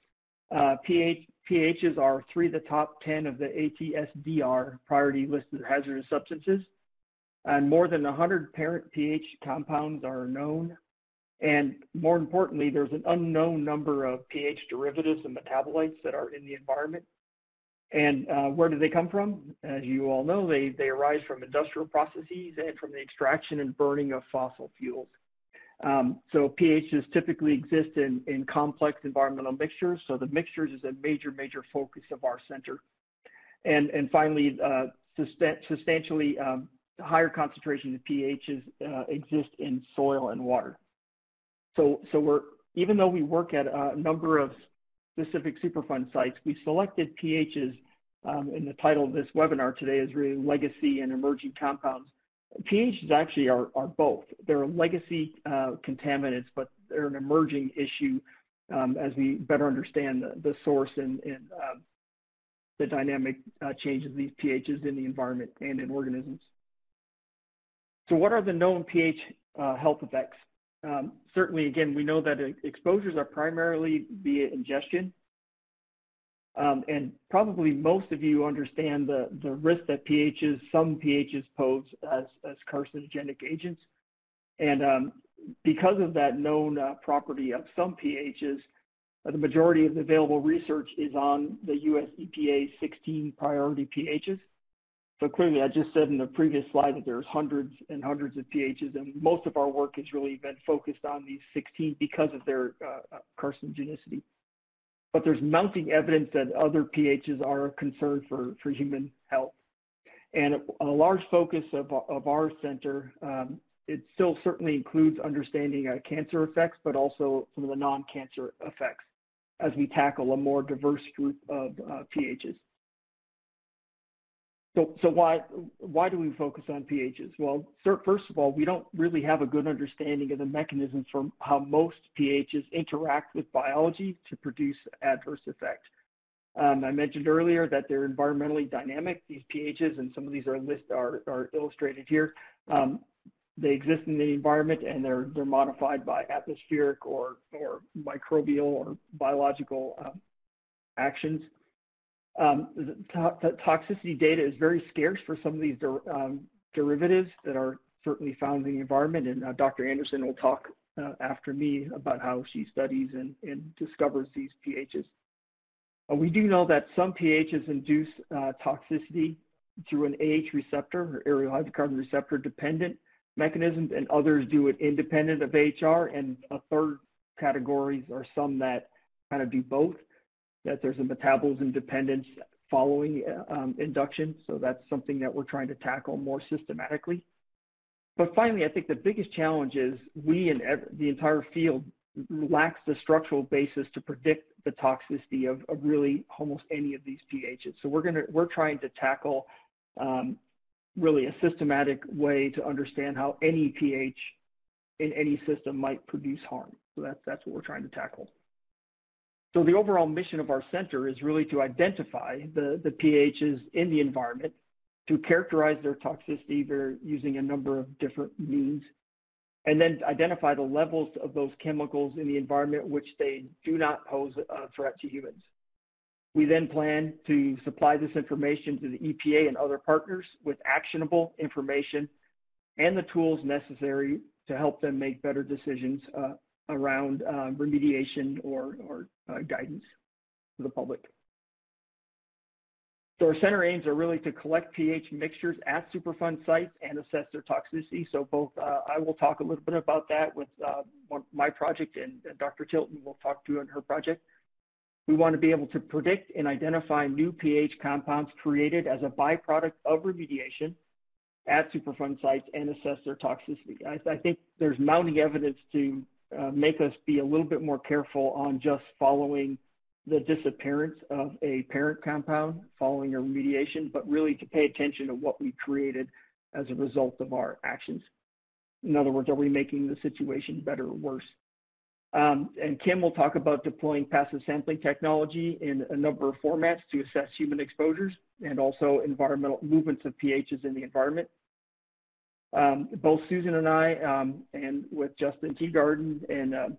PHs are 3 of the top 10 of the ATSDR, priority listed hazardous substances. And more than 100 parent pH compounds are known. And more importantly, there's an unknown number of pH derivatives and metabolites that are in the environment. And where do they come from? As you all know, they arise from industrial processes and from the extraction and burning of fossil fuels. So pHs typically exist in complex environmental mixtures. So the mixtures is a major focus of our center. And finally, substantially higher concentration of pHs exist in soil and water. So even though we work at a number of specific Superfund sites, we selected pHs, and the title of this webinar today is really Legacy and Emerging Compounds. pHs actually are both. They're legacy contaminants, but they're an emerging issue as we better understand the source and the dynamic changes of these pHs in the environment and in organisms. So what are the known pH health effects? Certainly, again, we know that exposures are primarily via ingestion. And probably most of you understand the risk that some pHs pose as carcinogenic agents. And because of that known property of some pHs, The majority of the available research is on the US EPA's 16 priority pHs. So clearly, I just said in the previous slide that there's hundreds and hundreds of pHs, and most of our work has really been focused on these 16 because of their carcinogenicity. But there's mounting evidence that other pHs are a concern for human health. And a large focus of our center, it still certainly includes understanding cancer effects, but also some of the non-cancer effects as we tackle a more diverse group of pHs. So why do we focus on pHs? Well, first of all, we don't really have a good understanding of the mechanisms for how most pHs interact with biology to produce adverse effects. I mentioned earlier that they're environmentally dynamic, these pHs, and some of these are illustrated here. They exist in the environment, and they're modified by atmospheric or microbial or biological actions. The toxicity data is very scarce for some of these derivatives that are certainly found in the environment, and Dr. Anderson will talk after me about how she studies and discovers these pHs. We do know that some pHs induce toxicity through an AH receptor or aryl hydrocarbon receptor dependent mechanisms, and others do it independent of AHR, and a third categories are some that kind of do both, that there's a metabolism dependence following induction, so that's something that we're trying to tackle more systematically. But finally, I think the biggest challenge is we and the entire field lacks the structural basis to predict the toxicity of really almost any of these pHs. So we're trying to tackle really a systematic way to understand how any pH in any system might produce harm. So that's what we're trying to tackle. So the overall mission of our center is really to identify the pHs in the environment, to characterize their toxicity using a number of different means, and then identify the levels of those chemicals in the environment which they do not pose a threat to humans. We then plan to supply this information to the EPA and other partners with actionable information and the tools necessary to help them make better decisions around remediation or guidance to the public. So our center aims are really to collect pH mixtures at Superfund sites and assess their toxicity. So both, I will talk a little bit about that with my project, and Dr. Tilton will talk to in her project. We want to be able to predict and identify new pH compounds created as a byproduct of remediation at Superfund sites and assess their toxicity. I think there's mounting evidence to make us be a little bit more careful on just following the disappearance of a parent compound following a remediation, but really to pay attention to what we created as a result of our actions. In other words, are we making the situation better or worse? And Kim will talk about deploying passive sampling technology in a number of formats to assess human exposures and also environmental movements of pHs in the environment. Both Susan and I, and with Justin Teagarden, and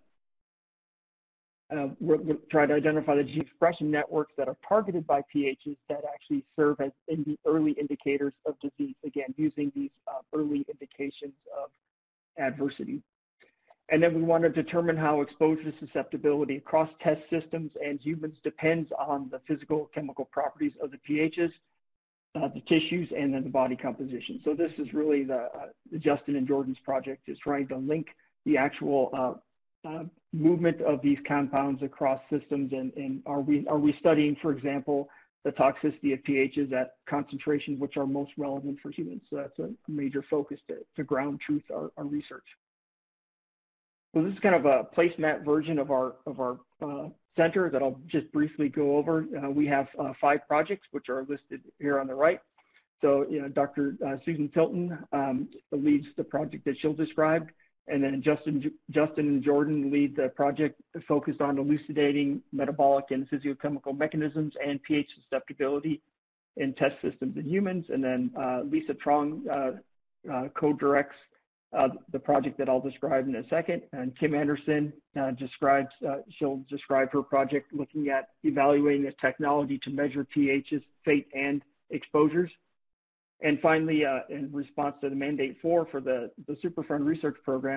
we'll try to identify the gene expression networks that are targeted by pHs that actually serve as the early indicators of disease, again, using these early indications of adversity. And then we want to determine how exposure susceptibility across test systems and humans depends on the physical chemical properties of the pHs, the tissues, and then the body composition. So this is really the Justin and Jordan's project, is trying to link the actual movement of these compounds across systems, and are we studying, for example, the toxicity of pHs at concentrations which are most relevant for humans. So that's a major focus to ground truth our research. So this is kind of a placemat version of our center that I'll just briefly go over. We have 5 projects which are listed here on the right. So Dr. Susan Tilton leads the project that she'll describe, and then Justin and Jordan lead the project focused on elucidating metabolic and physiochemical mechanisms and pH susceptibility in test systems in humans, and then Lisa Trong co-directs the project that I'll describe in a second, and Kim Anderson she'll describe her project looking at evaluating a technology to measure pHs, fate, and exposures. And finally, in response to the Mandate 4 for the Superfund research program,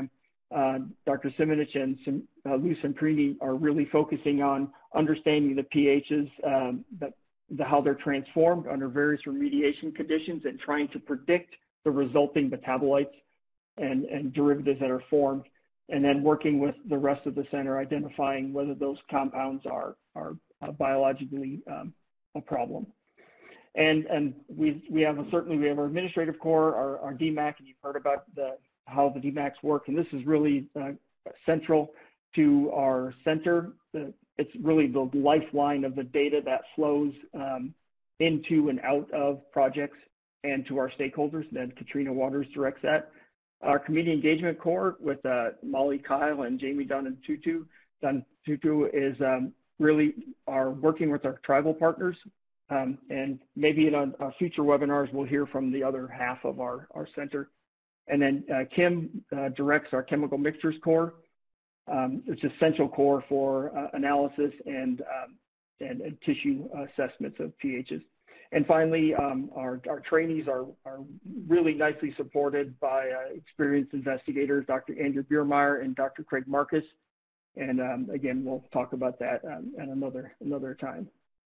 Dr. Simonich and Lou Semprini are really focusing on understanding the pHs, how they're transformed under various remediation conditions and trying to predict the resulting metabolites and derivatives that are formed, and then working with the rest of the center identifying whether those compounds are biologically a problem. And we have our administrative core, our DMAC, and you've heard about how the DMACs work, and this is really central to our center. It's really the lifeline of the data that flows into and out of projects and to our stakeholders. Then Katrina Waters directs that. Our community engagement core with Molly Kyle and Jamie Dunn-Tutu is really working with our tribal partners. And maybe in our future webinars, we'll hear from the other half of our center. And then Kim directs our chemical mixtures core. It's an essential core for analysis and tissue assessments of pHs. And finally, our trainees are really nicely supported by experienced investigators, Dr. Andrew Biermeyer and Dr. Craig Marcus. And again, we'll talk about that at another time.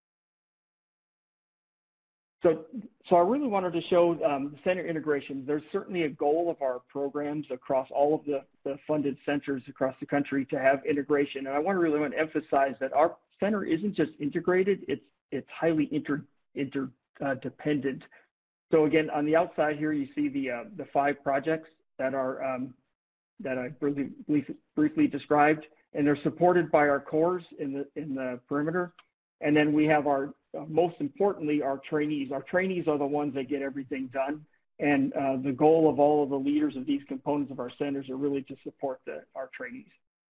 So I really wanted to show center integration. There's certainly a goal of our programs across all of the funded centers across the country to have integration. And I really want to emphasize that our center isn't just integrated, it's highly interdependent. So again, on the outside here, you see the 5 projects that are that I briefly described, and they're supported by our cores in the perimeter. And then we have most importantly, our trainees. Our trainees are the ones that get everything done. And the goal of all of the leaders of these components of our centers are really to support our trainees.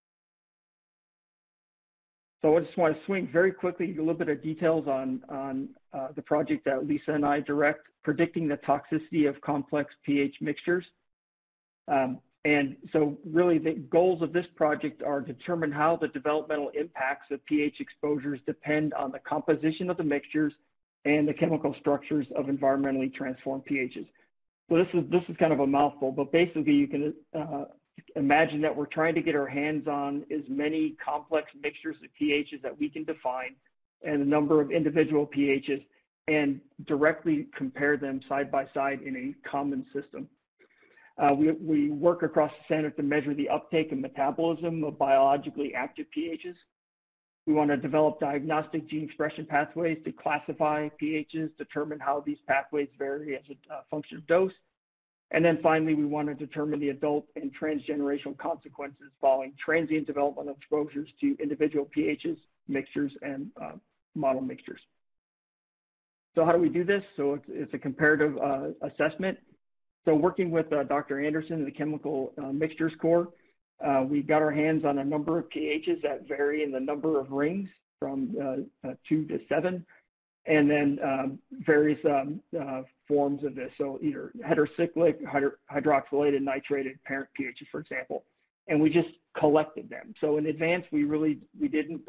So I just want to swing very quickly a little bit of details on the project that Lisa and I direct, predicting the toxicity of complex pH mixtures. And so really the goals of this project are to determine how the developmental impacts of pH exposures depend on the composition of the mixtures and the chemical structures of environmentally transformed pHs. So this is kind of a mouthful, but basically you can imagine that we're trying to get our hands on as many complex mixtures of pHs that we can define and the number of individual pHs and directly compare them side by side in a common system. We work across the center to measure the uptake and metabolism of biologically active pHs. We want to develop diagnostic gene expression pathways to classify pHs, determine how these pathways vary as a function of dose. And then finally, we want to determine the adult and transgenerational consequences following transient developmental exposures to individual pHs, mixtures, and model mixtures. So how do we do this? So it's a comparative assessment. So working with Dr. Anderson in the chemical mixtures core, we got our hands on a number of pHs that vary in the number of rings from 2 to 7, and then various forms of this. So either heterocyclic, hydroxylated, nitrated parent pHs, for example. And we just collected them. So in advance, we really didn't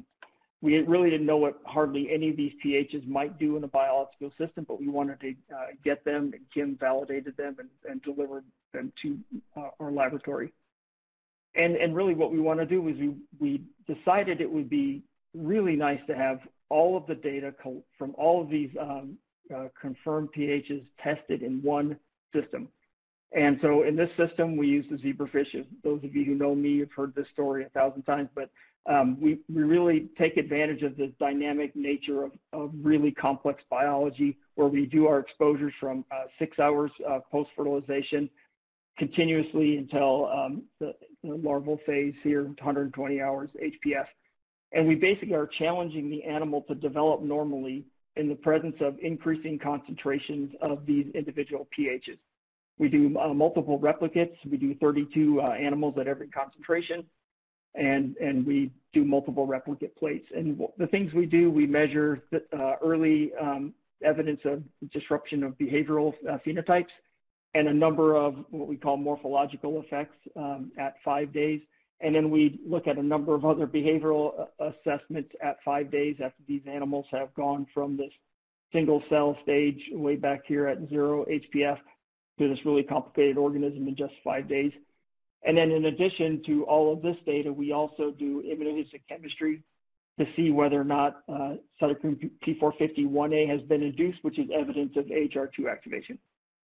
know what hardly any of these pHs might do in a biological system, but we wanted to get them, and Kim validated them and delivered them to our laboratory. And really what we want to do is we decided it would be really nice to have all of the data from all of these confirmed pHs tested in one system. And so in this system, we use the zebrafish. Those of you who know me have heard this story 1,000 times, but we really take advantage of the dynamic nature of really complex biology, where we do our exposures from 6 hours post-fertilization continuously until the larval phase here, 120 hours HPF. And we basically are challenging the animal to develop normally in the presence of increasing concentrations of these individual pHs. We do multiple replicates. We do 32 animals at every concentration. And we do multiple replicate plates. And the things we do, we measure early evidence of disruption of behavioral phenotypes and a number of what we call morphological effects at 5 days. And then we look at a number of other behavioral assessments at 5 days after these animals have gone from this single cell stage way back here at 0 HPF to this really complicated organism in just 5 days. And then in addition to all of this data, we also do immunohistochemistry to see whether or not cytochrome P450-1A has been induced, which is evidence of AHR2 activation.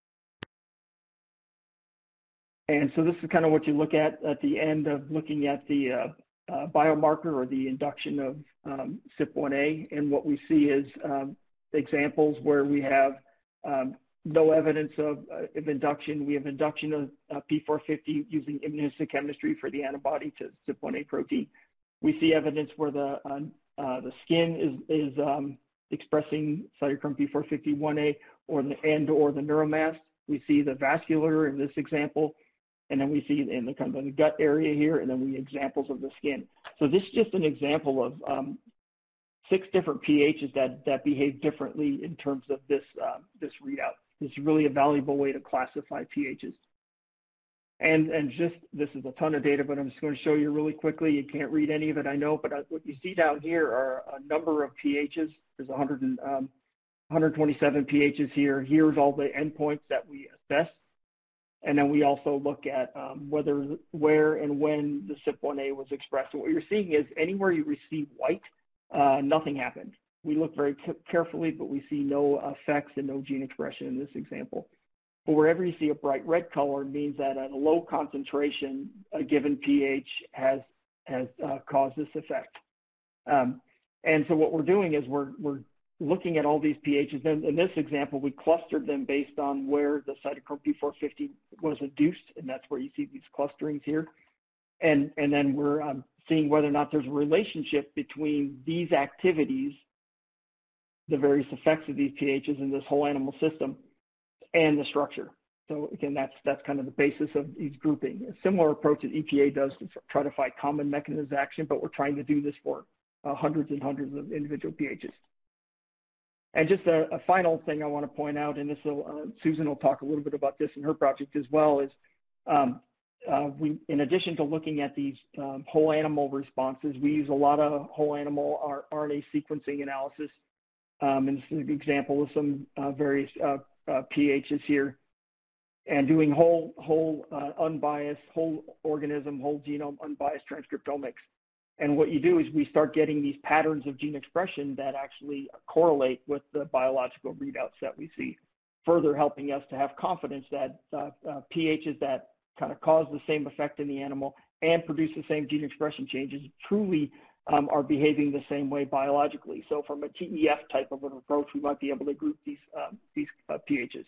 And so this is kind of what you look at the end of looking at the biomarker or the induction of CYP1A. And what we see is examples where we have no evidence of induction. We have induction of P450 using immunohistochemistry for the antibody to CYP1A protein. We see evidence where the skin is expressing cytochrome P450-1A or the neuromast. We see the vascular in this example, and then we see in the kind of the gut area here, and then we examples of the skin. So this is just an example of 6 different pHs that behave differently in terms of this readout. It's really a valuable way to classify pHs. And just, this is a ton of data, but I'm just going to show you really quickly. You can't read any of it, I know, but what you see down here are a number of pHs. There's 127 pHs here. Here's all the endpoints that we assess. And then we also look at where and when the CYP1A was expressed. And what you're seeing is anywhere you receive white, nothing happened. We look very carefully, but we see no effects and no gene expression in this example. But wherever you see a bright red color, it means that at a low concentration, a given pH has caused this effect. And so what we're doing is we're looking at all these pHs. And in this example, we clustered them based on where the cytochrome P450 was induced, and that's where you see these clusterings here. And then we're seeing whether or not there's a relationship between these activities, the various effects of these pHs in this whole animal system, and the structure. So again, that's kind of the basis of these grouping. A similar approach that EPA does to try to find common mechanisms of action, but we're trying to do this for hundreds and hundreds of individual pHs. And just a final thing I want to point out, and this will, Susan will talk a little bit about this in her project as well, is we, in addition to looking at these whole animal responses, we use a lot of whole animal RNA sequencing analysis. And this is an example of some various pHs here, and doing whole unbiased, whole organism, whole genome, unbiased transcriptomics. And what you do is we start getting these patterns of gene expression that actually correlate with the biological readouts that we see, further helping us to have confidence that pHs that kind of cause the same effect in the animal and produce the same gene expression changes truly are behaving the same way biologically. So from a TEF type of an approach, we might be able to group these pHs.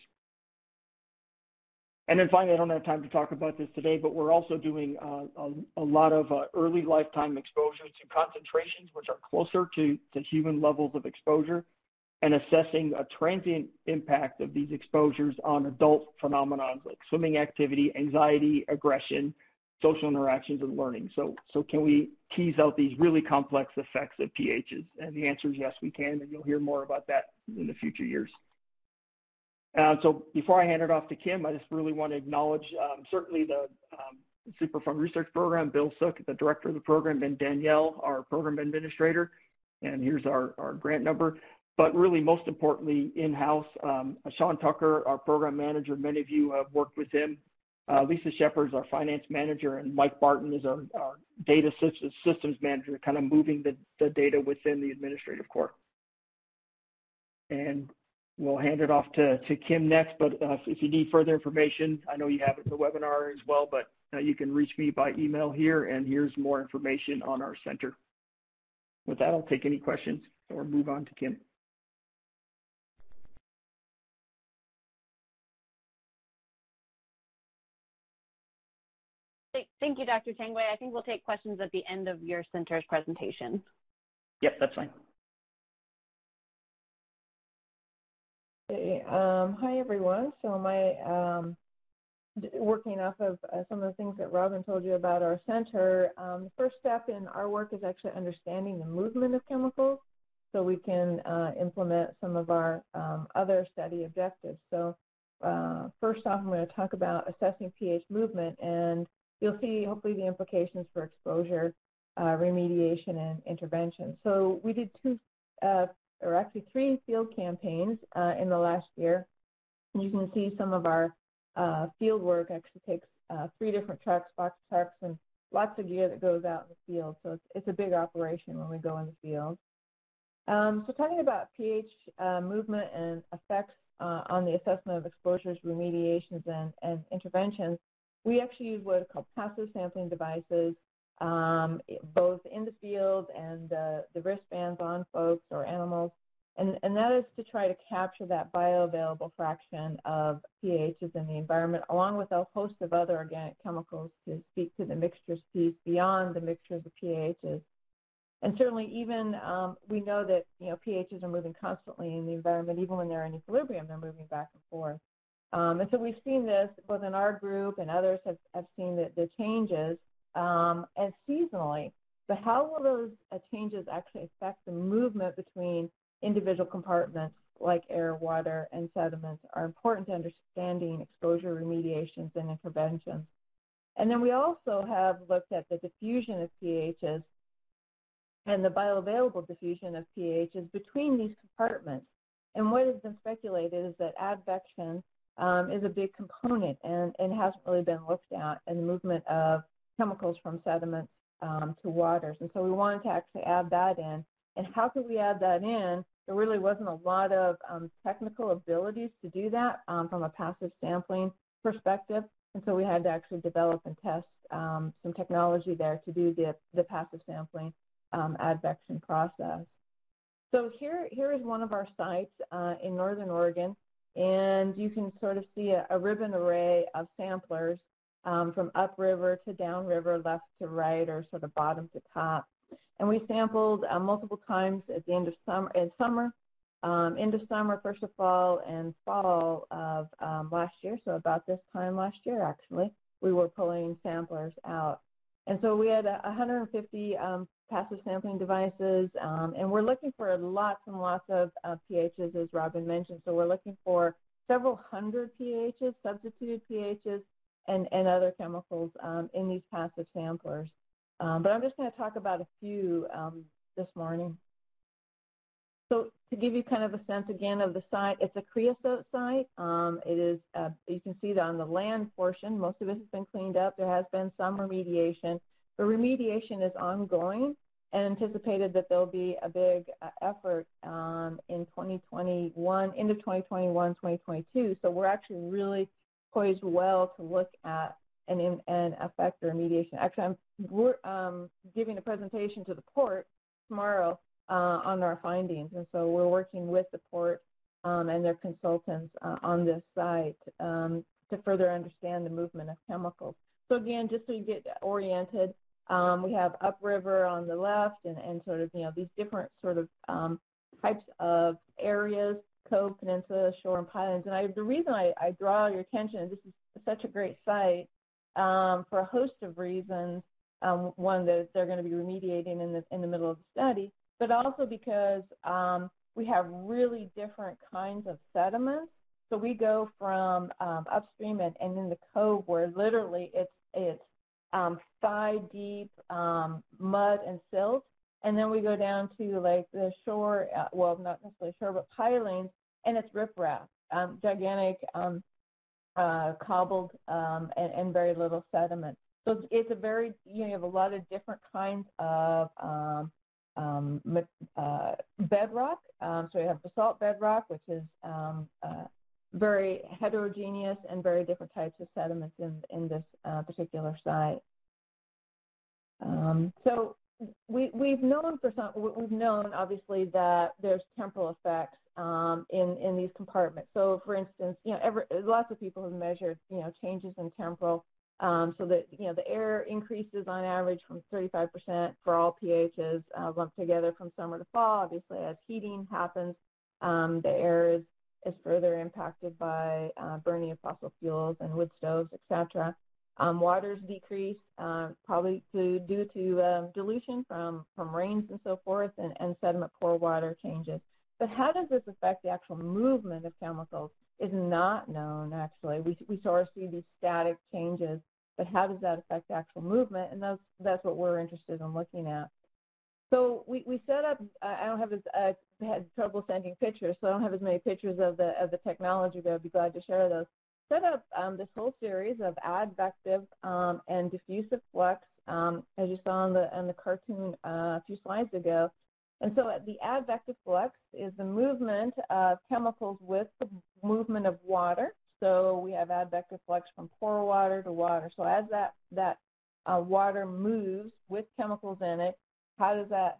And then finally, I don't have time to talk about this today, but we're also doing a lot of early lifetime exposures to concentrations which are closer to human levels of exposure, and assessing a transient impact of these exposures on adult phenomena like swimming activity, anxiety, aggression, social interactions, and learning. So can we tease out these really complex effects of pHs? And the answer is yes, we can, and you'll hear more about that in the future years. So before I hand it off to Kim, I just really want to acknowledge certainly the Superfund Research Program, Bill Sook, the director of the program, and Danielle, our program administrator. And here's our grant number. But really, most importantly, in-house, Sean Tucker, our program manager, many of you have worked with him. Lisa Shepard is our finance manager, and Mike Barton is our data systems manager, kind of moving the data within the administrative core. And we'll hand it off to Kim next, but if you need further information, I know you have it in the webinar as well, but you can reach me by email here, and here's more information on our center. With that, I'll take any questions or move on to Kim. Thank you, Dr. Tangway. I think we'll take questions at the end of your center's presentation. Yep, that's fine. Okay, hi everyone. So working off of some of the things that Robin told you about our center, the first step in our work is actually understanding the movement of chemicals so we can implement some of our other study objectives. So first off, I'm going to talk about assessing pH movement, and you'll see hopefully the implications for exposure, remediation, and intervention. So we did three field campaigns in the last year. And you can see some of our field work actually takes 3 different trucks, box trucks, and lots of gear that goes out in the field. So it's a big operation when we go in the field. So talking about pH movement and effects on the assessment of exposures, remediations, and interventions, we actually use what are called passive sampling devices, both in the field and the wristbands on folks or animals. And that is to try to capture that bioavailable fraction of pHs in the environment, along with a host of other organic chemicals to speak to the mixtures piece beyond the mixtures of pHs. And certainly even we know that pHs are moving constantly in the environment. Even when they're in equilibrium, they're moving back and forth. And so we've seen this both in our group and others have seen the changes and seasonally. But how will those changes actually affect the movement between individual compartments like air, water, and sediments are important to understanding exposure remediations and interventions. And then we also have looked at the diffusion of pHs and the bioavailable diffusion of pHs between these compartments. And what has been speculated is that advection is a big component and hasn't really been looked at in the movement of chemicals from sediments to waters. And so we wanted to actually add that in. And how could we add that in? There really wasn't a lot of technical abilities to do that from a passive sampling perspective. And so we had to actually develop and test some technology there to do the passive sampling advection process. So here is one of our sites in Northern Oregon, and you can sort of see a ribbon array of samplers from upriver to downriver, left to right, or sort of bottom to top. And we sampled multiple times at the end of summer, end of summer, first of fall, and fall of last year. So about this time last year, actually, we were pulling samplers out. And so we had 150 passive sampling devices, and we're looking for lots and lots of pHs, as Robin mentioned. So we're looking for several hundred pHs, substituted pHs, and other chemicals in these passive samplers. But I'm just going to talk about a few this morning. So to give you kind of a sense again of the site, it's a creosote site. It is, you can see that on the land portion, most of it has been cleaned up. There has been some remediation. The remediation is ongoing and anticipated that there'll be a big effort in 2021, into 2021, 2022. So we're actually really poised well to look at and affect the remediation. Actually, we're giving a presentation to the port tomorrow on our findings, and so we're working with the port and their consultants on this site to further understand the movement of chemicals. So again, just so you get oriented, we have upriver on the left and sort of, these different sort of types of areas, cove, peninsula, shore, and pylons. And the reason I draw your attention, this is such a great site for a host of reasons. One, that they're going to be remediating in the middle of the study, but also because we have really different kinds of sediments. So we go from upstream and in the cove where literally it's thigh-deep mud and silt, and then we go down to like the shore, well, not necessarily shore, but pilings, and it's riprap, gigantic cobbled and very little sediment. So it's a very, you have a lot of different kinds of bedrock. So you have basalt bedrock, which is very heterogeneous, and very different types of sediments in this particular site. So we've known obviously that there's temporal effects in these compartments. So for instance, lots of people have measured changes in temporal. So that the air increases on average from 35% for all pHs lumped together from summer to fall. Obviously, as heating happens, the air is further impacted by burning of fossil fuels and wood stoves, etc. Waters decrease, probably due to dilution from rains and so forth, and sediment pore water changes. But how does this affect the actual movement of chemicals is not known, actually. We sort of see these static changes, but how does that affect the actual movement? And that's what we're interested in looking at. So we set up, I had trouble sending pictures, so I don't have as many pictures of the technology, but I'd be glad to share those. set up this whole series of advective and diffusive flux, as you saw on the cartoon a few slides ago. And so the advective flux is the movement of chemicals with the movement of water. So we have advective flux from pore water to water. So as that water moves with chemicals in it, how is that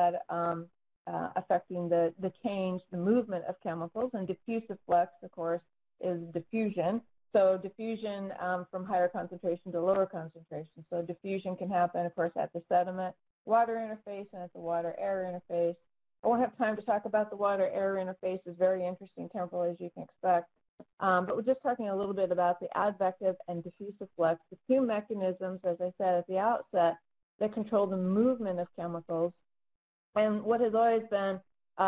affecting the change, the movement of chemicals? And diffusive flux, of course, is diffusion. So diffusion from higher concentration to lower concentration. So diffusion can happen, of course, at the sediment-water interface and at the water-air interface. I won't have time to talk about the water-air interface. It's very interesting temporal, as you can expect. But we're just talking a little bit about the advective and diffusive flux, the two mechanisms, as I said at the outset, that control the movement of chemicals. And what has always been,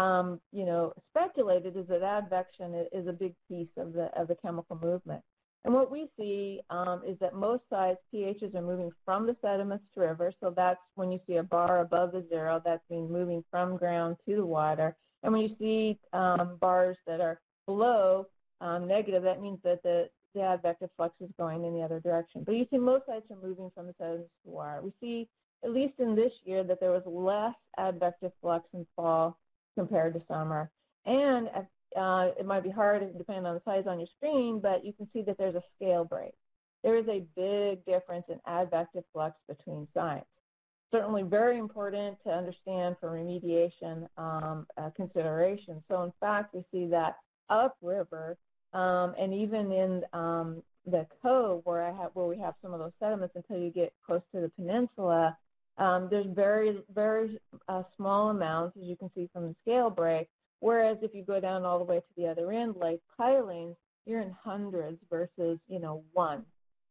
speculated is that advection is a big piece of the chemical movement. And what we see is that most sites, pHs are moving from the sediments to rivers. So that's when you see a bar above the zero, that's means moving from ground to the water. And when you see bars that are below negative, that means that the advective flux is going in the other direction. But you see most sites are moving from the sediments to water. We see, at least in this year, that there was less advective flux in fall compared to summer. And it might be hard depending on the size on your screen, but you can see that there's a scale break. There is a big difference in advective flux between sites. Certainly very important to understand for remediation considerations. So in fact, we see that upriver and even in the cove where we have some of those sediments until you get close to the peninsula, there's very, very small amounts, as you can see from the scale break, whereas if you go down all the way to the other end, like pilings, you're in hundreds versus, 1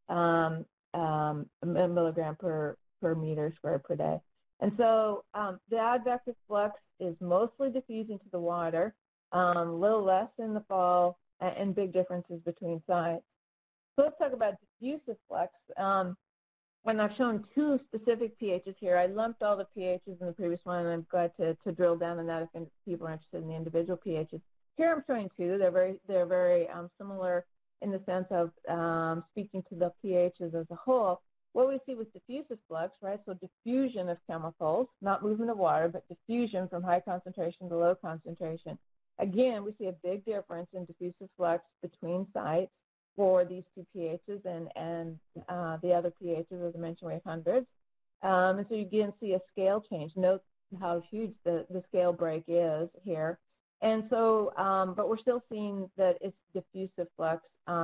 milligram per meter squared per day. And so the advective flux is mostly diffusing to the water, a little less in the fall, and big differences between sites. So let's talk about diffusive flux. And I've shown two specific pHs here. I lumped all the pHs in the previous one, and I'm glad to drill down on that if people are interested in the individual pHs. Here I'm showing two. They're very similar in the sense of speaking to the pHs as a whole. What we see with diffusive flux, right, so diffusion of chemicals, not movement of water, but diffusion from high concentration to low concentration. Again, we see a big difference in diffusive flux between sites for these two pHs and the other pHs, as I mentioned, we have hundreds. And so you again see a scale change. Note how huge the scale break is here. And so, but we're still seeing that it's diffusive flux.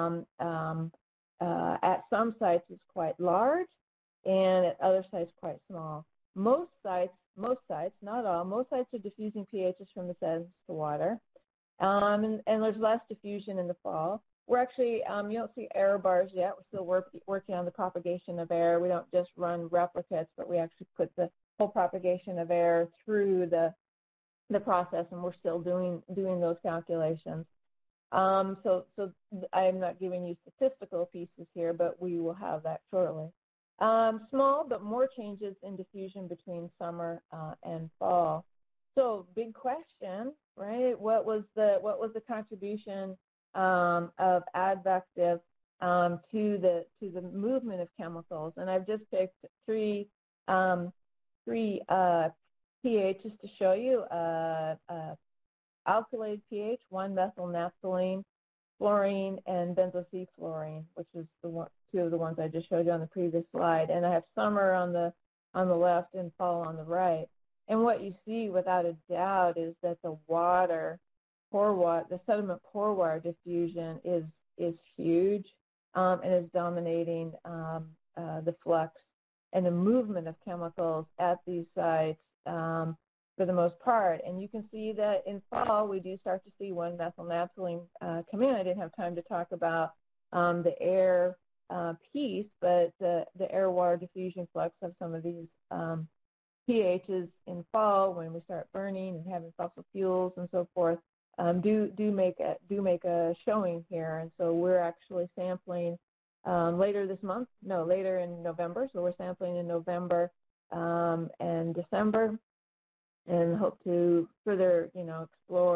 At some sites it's quite large, and at other sites quite small. Most sites, not all, most sites are diffusing pHs from the sediments to water. And there's less diffusion in the fall. We're actually, you don't see error bars yet. We're still working on the propagation of air. We don't just run replicates, but we actually put the whole propagation of air through the process, and we're still doing those calculations. So I'm not giving you statistical pieces here, but we will have that shortly. Small but more changes in diffusion between summer and fall. So big question, right? What was the contribution of advective to the movement of chemicals? And I've just picked three pHs to show you. Alkylated pH, 1-methylnaphthalene, fluorine, and benzoylfluorine, which is two of the ones I just showed you on the previous slide. And I have summer on the left and fall on the right. And what you see without a doubt is that the sediment pore water diffusion is huge and is dominating the flux and the movement of chemicals at these sites for the most part. And you can see that in fall we do start to see 1-methylnaphthalene come in. I didn't have time to talk about the air piece, but the air-water diffusion flux of some of these pHs in fall when we start burning and having fossil fuels and so forth do make a showing here. And so we're actually sampling later in November. So we're sampling in November and December, and hope to further explore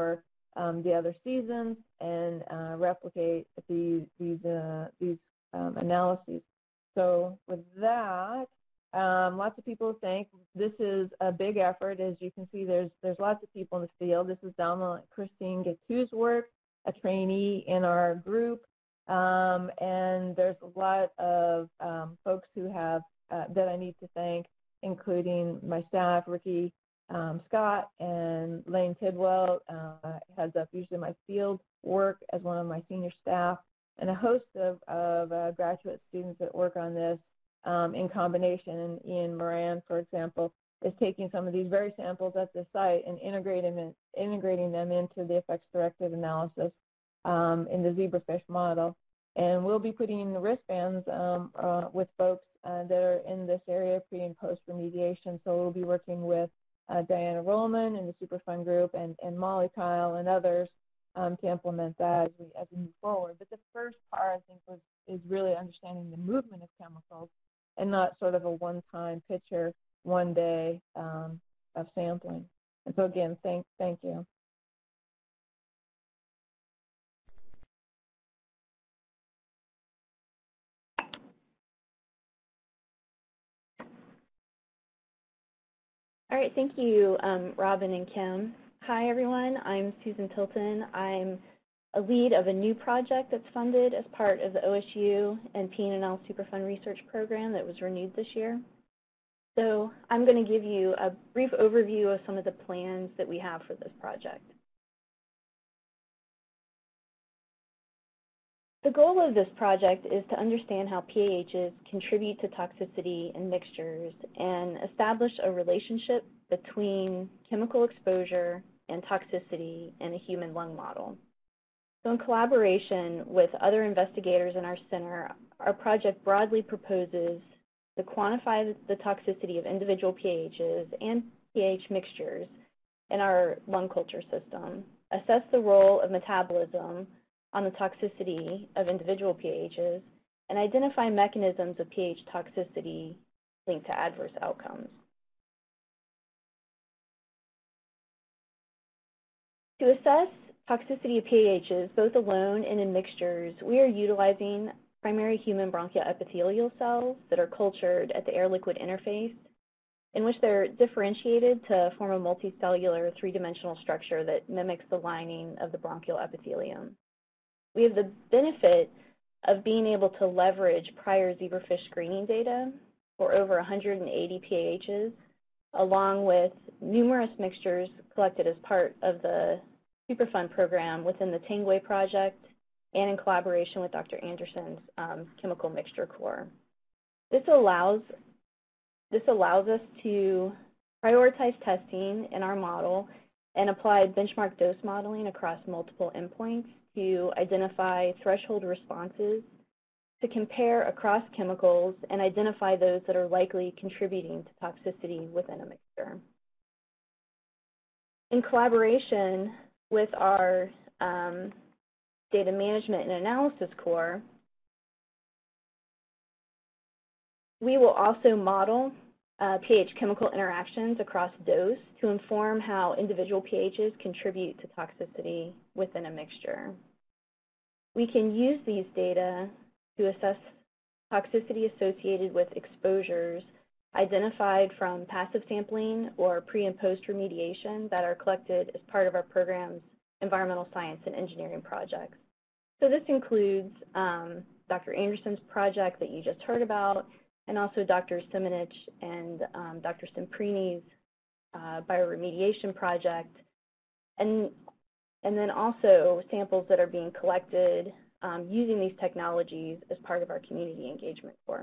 the other seasons and replicate these analyses. So with that, lots of people think this is a big effort. As you can see, there's lots of people in the field. This is Dalma Christine Gatu's work, a trainee in our group, and there's a lot of folks who have that I need to thank, including my staff, Ricky Scott and Lane Tidwell, heads up usually my field work as one of my senior staff, and a host of graduate students that work on this in combination. And Ian Moran, for example, is taking some of these very samples at the site and integrating them into the effects-directed analysis in the zebrafish model. And we'll be putting the wristbands with folks that are in this area pre and post remediation. So we'll be working with Diana Rollman in the Superfund group and Molly Kyle and others to implement that as we move forward. But the first part, I think, is really understanding the movement of chemicals and not sort of a one-time picture, one day of sampling. And so again, thank you. All right, thank you, Robin and Kim. Hi, everyone. I'm Susan Tilton. I'm a lead of a new project that's funded as part of the OSU and P&L Superfund Research Program that was renewed this year. So I'm going to give you a brief overview of some of the plans that we have for this project. The goal of this project is to understand how PAHs contribute to toxicity in mixtures and establish a relationship between chemical exposure and toxicity in a human lung model. So in collaboration with other investigators in our center, our project broadly proposes to quantify the toxicity of individual PAHs and pH mixtures in our lung culture system, assess the role of metabolism on the toxicity of individual PAHs, and identify mechanisms of pH toxicity linked to adverse outcomes. To assess toxicity of PAHs, both alone and in mixtures, we are utilizing primary human bronchial epithelial cells that are cultured at the air-liquid interface, in which they're differentiated to form a multicellular three-dimensional structure that mimics the lining of the bronchial epithelium. We have the benefit of being able to leverage prior zebrafish screening data for over 180 PAHs, along with numerous mixtures collected as part of the Superfund program within the Tangway project and in collaboration with Dr. Anderson's chemical mixture core. This allows us to prioritize testing in our model and apply benchmark dose modeling across multiple endpoints to identify threshold responses, to compare across chemicals and identify those that are likely contributing to toxicity within a mixture. In collaboration with our data management and analysis core, we will also model pH chemical interactions across dose to inform how individual pHs contribute to toxicity within a mixture. We can use these data to assess toxicity associated with exposures identified from passive sampling or pre and post remediation that are collected as part of our program's environmental science and engineering projects. So this includes Dr. Anderson's project that you just heard about, and also Dr. Simonich and Dr. Semprini's bioremediation project, and then also samples that are being collected using these technologies as part of our community engagement core.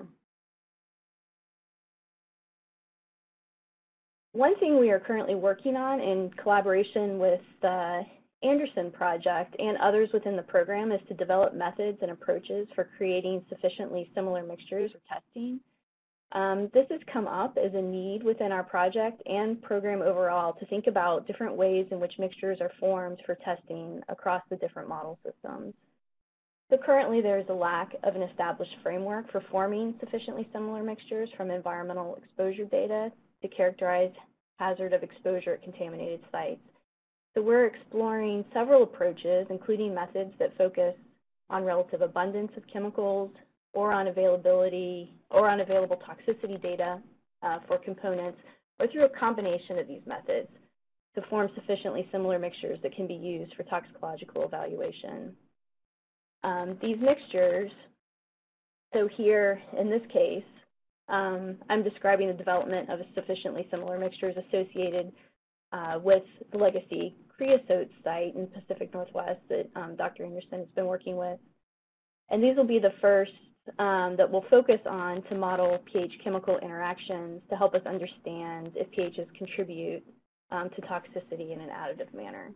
One thing we are currently working on in collaboration with the Anderson project and others within the program is to develop methods and approaches for creating sufficiently similar mixtures for testing. This has come up as a need within our project and program overall to think about different ways in which mixtures are formed for testing across the different model systems. So currently there is a lack of an established framework for forming sufficiently similar mixtures from environmental exposure data to characterize hazard of exposure at contaminated sites. So we're exploring several approaches, including methods that focus on relative abundance of chemicals or on availability or on available toxicity data for components, or through a combination of these methods to form sufficiently similar mixtures that can be used for toxicological evaluation. These mixtures, so here in this case, I'm describing the development of sufficiently similar mixtures associated with the legacy creosote site in the Pacific Northwest that Dr. Anderson has been working with. And these will be the first that we'll focus on to model pH chemical interactions to help us understand if pHs contribute to toxicity in an additive manner.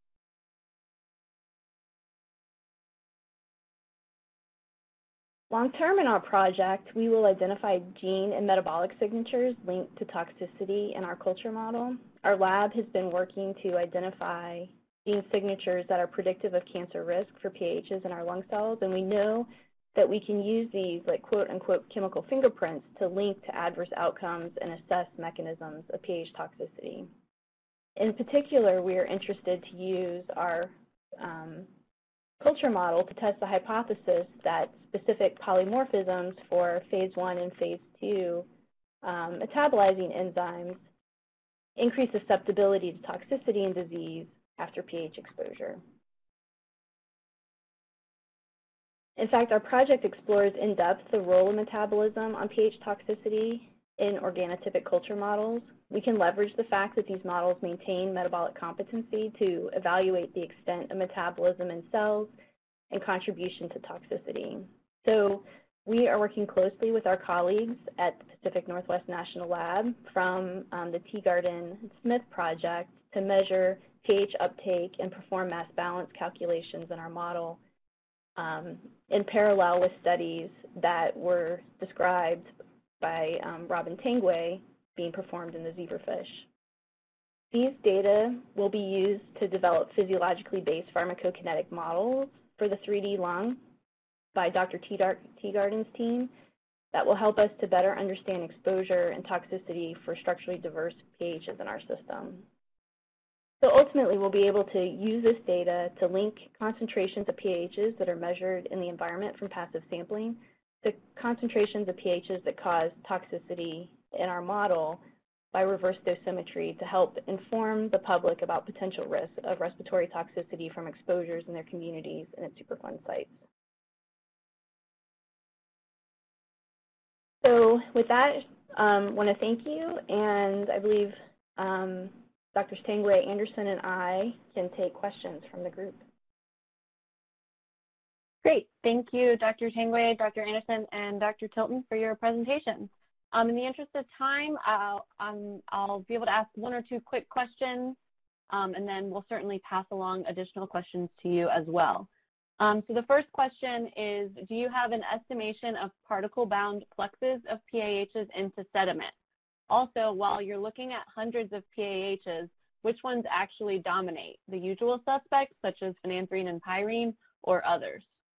Long-term in our project, we will identify gene and metabolic signatures linked to toxicity in our culture model. Our lab has been working to identify gene signatures that are predictive of cancer risk for pHs in our lung cells, and we know that we can use these, like quote-unquote, chemical fingerprints to link to adverse outcomes and assess mechanisms of pH toxicity. In particular, we are interested to use our culture model to test the hypothesis that specific polymorphisms for phase 1 and phase 2 metabolizing enzymes increase susceptibility to toxicity and disease after pH exposure. In fact, our project explores in depth the role of metabolism on pH toxicity in organotypic culture models. We can leverage the fact that these models maintain metabolic competency to evaluate the extent of metabolism in cells and contribution to toxicity. So we are working closely with our colleagues at the Pacific Northwest National Lab from the Teagarden Smith project to measure pH uptake and perform mass balance calculations in our model in parallel with studies that were described by Robin Tanguay being performed in the zebrafish. These data will be used to develop physiologically based pharmacokinetic models for the 3D lung by Dr. Teagarden's team that will help us to better understand exposure and toxicity for structurally diverse pHs in our system. So ultimately, we'll be able to use this data to link concentrations of pHs that are measured in the environment from passive sampling to concentrations of pHs that cause toxicity in our model by reverse dosimetry to help inform the public about potential risks of respiratory toxicity from exposures in their communities and at Superfund sites. So with that, I want to thank you, and I believe Drs. Tanguay, Anderson, and I can take questions from the group. Great. Thank you, Dr. Tanguay, Dr. Anderson, and Dr. Tilton for your presentations. In the interest of time, I'll be able to ask one or two quick questions, and then we'll certainly pass along additional questions to you as well. So the first question is, do you have an estimation of particle-bound fluxes of PAHs into sediment? Also, while you're looking at hundreds of PAHs, which ones actually dominate? The usual suspects, such as phenanthrene and pyrene, or others?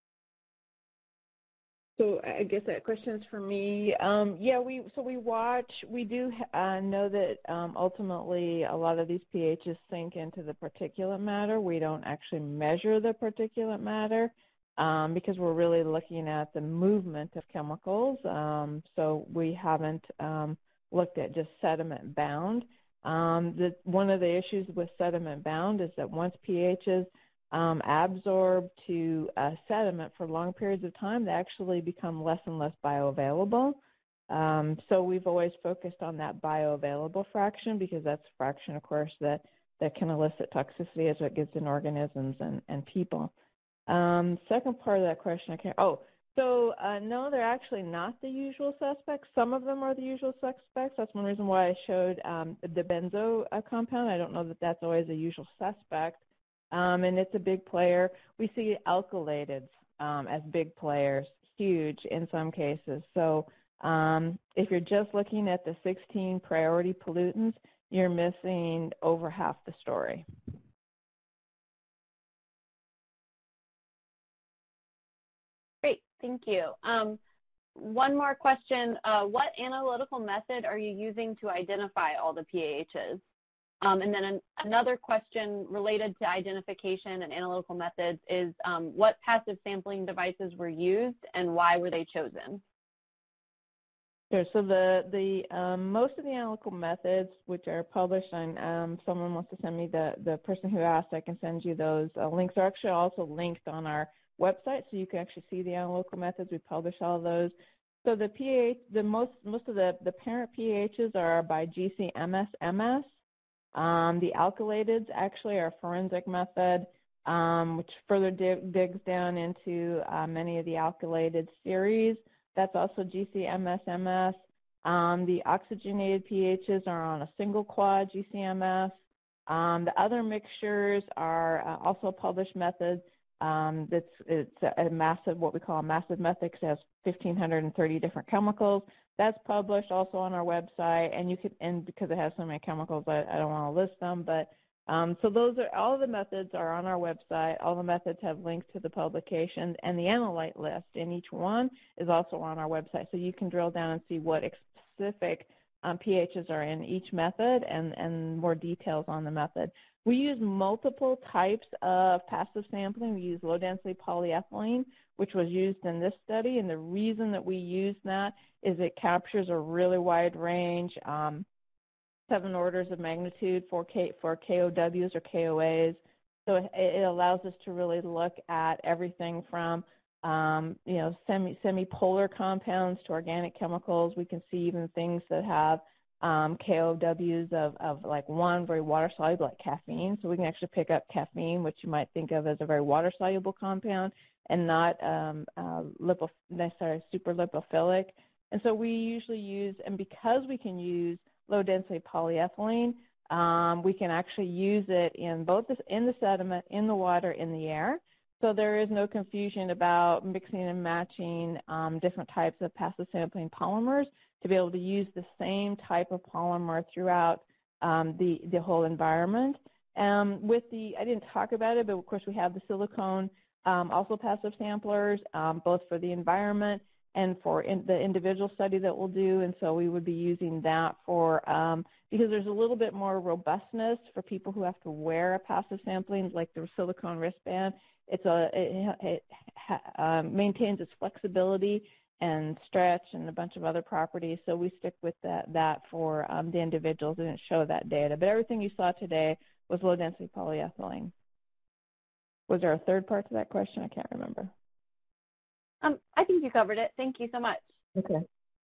So I guess that question is for me. Yeah, we watch. We do know that ultimately a lot of these pHs sink into the particulate matter. We don't actually measure the particulate matter because we're really looking at the movement of chemicals. So we haven't looked at just sediment bound. One of the issues with sediment bound is that once pHs absorb to sediment for long periods of time, they actually become less and less bioavailable. So we've always focused on that bioavailable fraction because that's a fraction, of course, that can elicit toxicity as it gets in organisms and people. Second part of that question, no, they're actually not the usual suspects. Some of them are the usual suspects. That's one reason why I showed the benzo compound. I don't know that that's always a usual suspect. And it's a big player. We see alkylateds as big players, huge in some cases. So if you're just looking at the 16 priority pollutants, you're missing over half the story. Great, thank you. One more question. What analytical method are you using to identify all the PAHs? And then another question related to identification and analytical methods is what passive sampling devices were used and why were they chosen? Sure. So most of the analytical methods, which are published on, someone wants to send me the person who asked, I can send you those links. Are actually also linked on our website, so you can actually see the analytical methods. We publish all of those. So the pH, most of the parent pHs are by GC-MS-MS. The alkylateds actually are a forensic method, which further digs down into many of the alkylated series. That's also GC-MS-MS. The oxygenated pHs are on a single quad GC-MS. The other mixtures are also published methods. It's a massive, what we call a massive method, because it has 1,530 different chemicals. That's published also on our website, and you can, and because it has so many chemicals, I don't want to list them, but so those are, all the methods are on our website. All the methods have links to the publications, and the analyte list in each one is also on our website, so you can drill down and see what specific pHs are in each method and more details on the method. We use multiple types of passive sampling. We use low-density polyethylene, which was used in this study, and the reason that we use that is it captures a really wide range, 7 orders of magnitude for KOWs or KOAs. So it allows us to really look at everything from semi-polar compounds to organic chemicals. We can see even things that have KOWs of like 1 very water-soluble, like caffeine. So we can actually pick up caffeine, which you might think of as a very water-soluble compound, and not necessarily super lipophilic. And so we usually use, and because we can use low-density polyethylene, we can actually use it in both in the sediment, in the water, in the air. So there is no confusion about mixing and matching different types of passive sampling polymers to be able to use the same type of polymer throughout the whole environment. I didn't talk about it, but of course we have the silicone also passive samplers, both for the environment and for the individual study that we'll do, and so we would be using that for, because there's a little bit more robustness for people who have to wear a passive sampling, like the silicone wristband. It maintains its flexibility and stretch and a bunch of other properties, so we stick with that for the individuals and show that data. But everything you saw today was low-density polyethylene. Was there a third part to that question? I can't remember. I think you covered it. Thank you so much. Okay.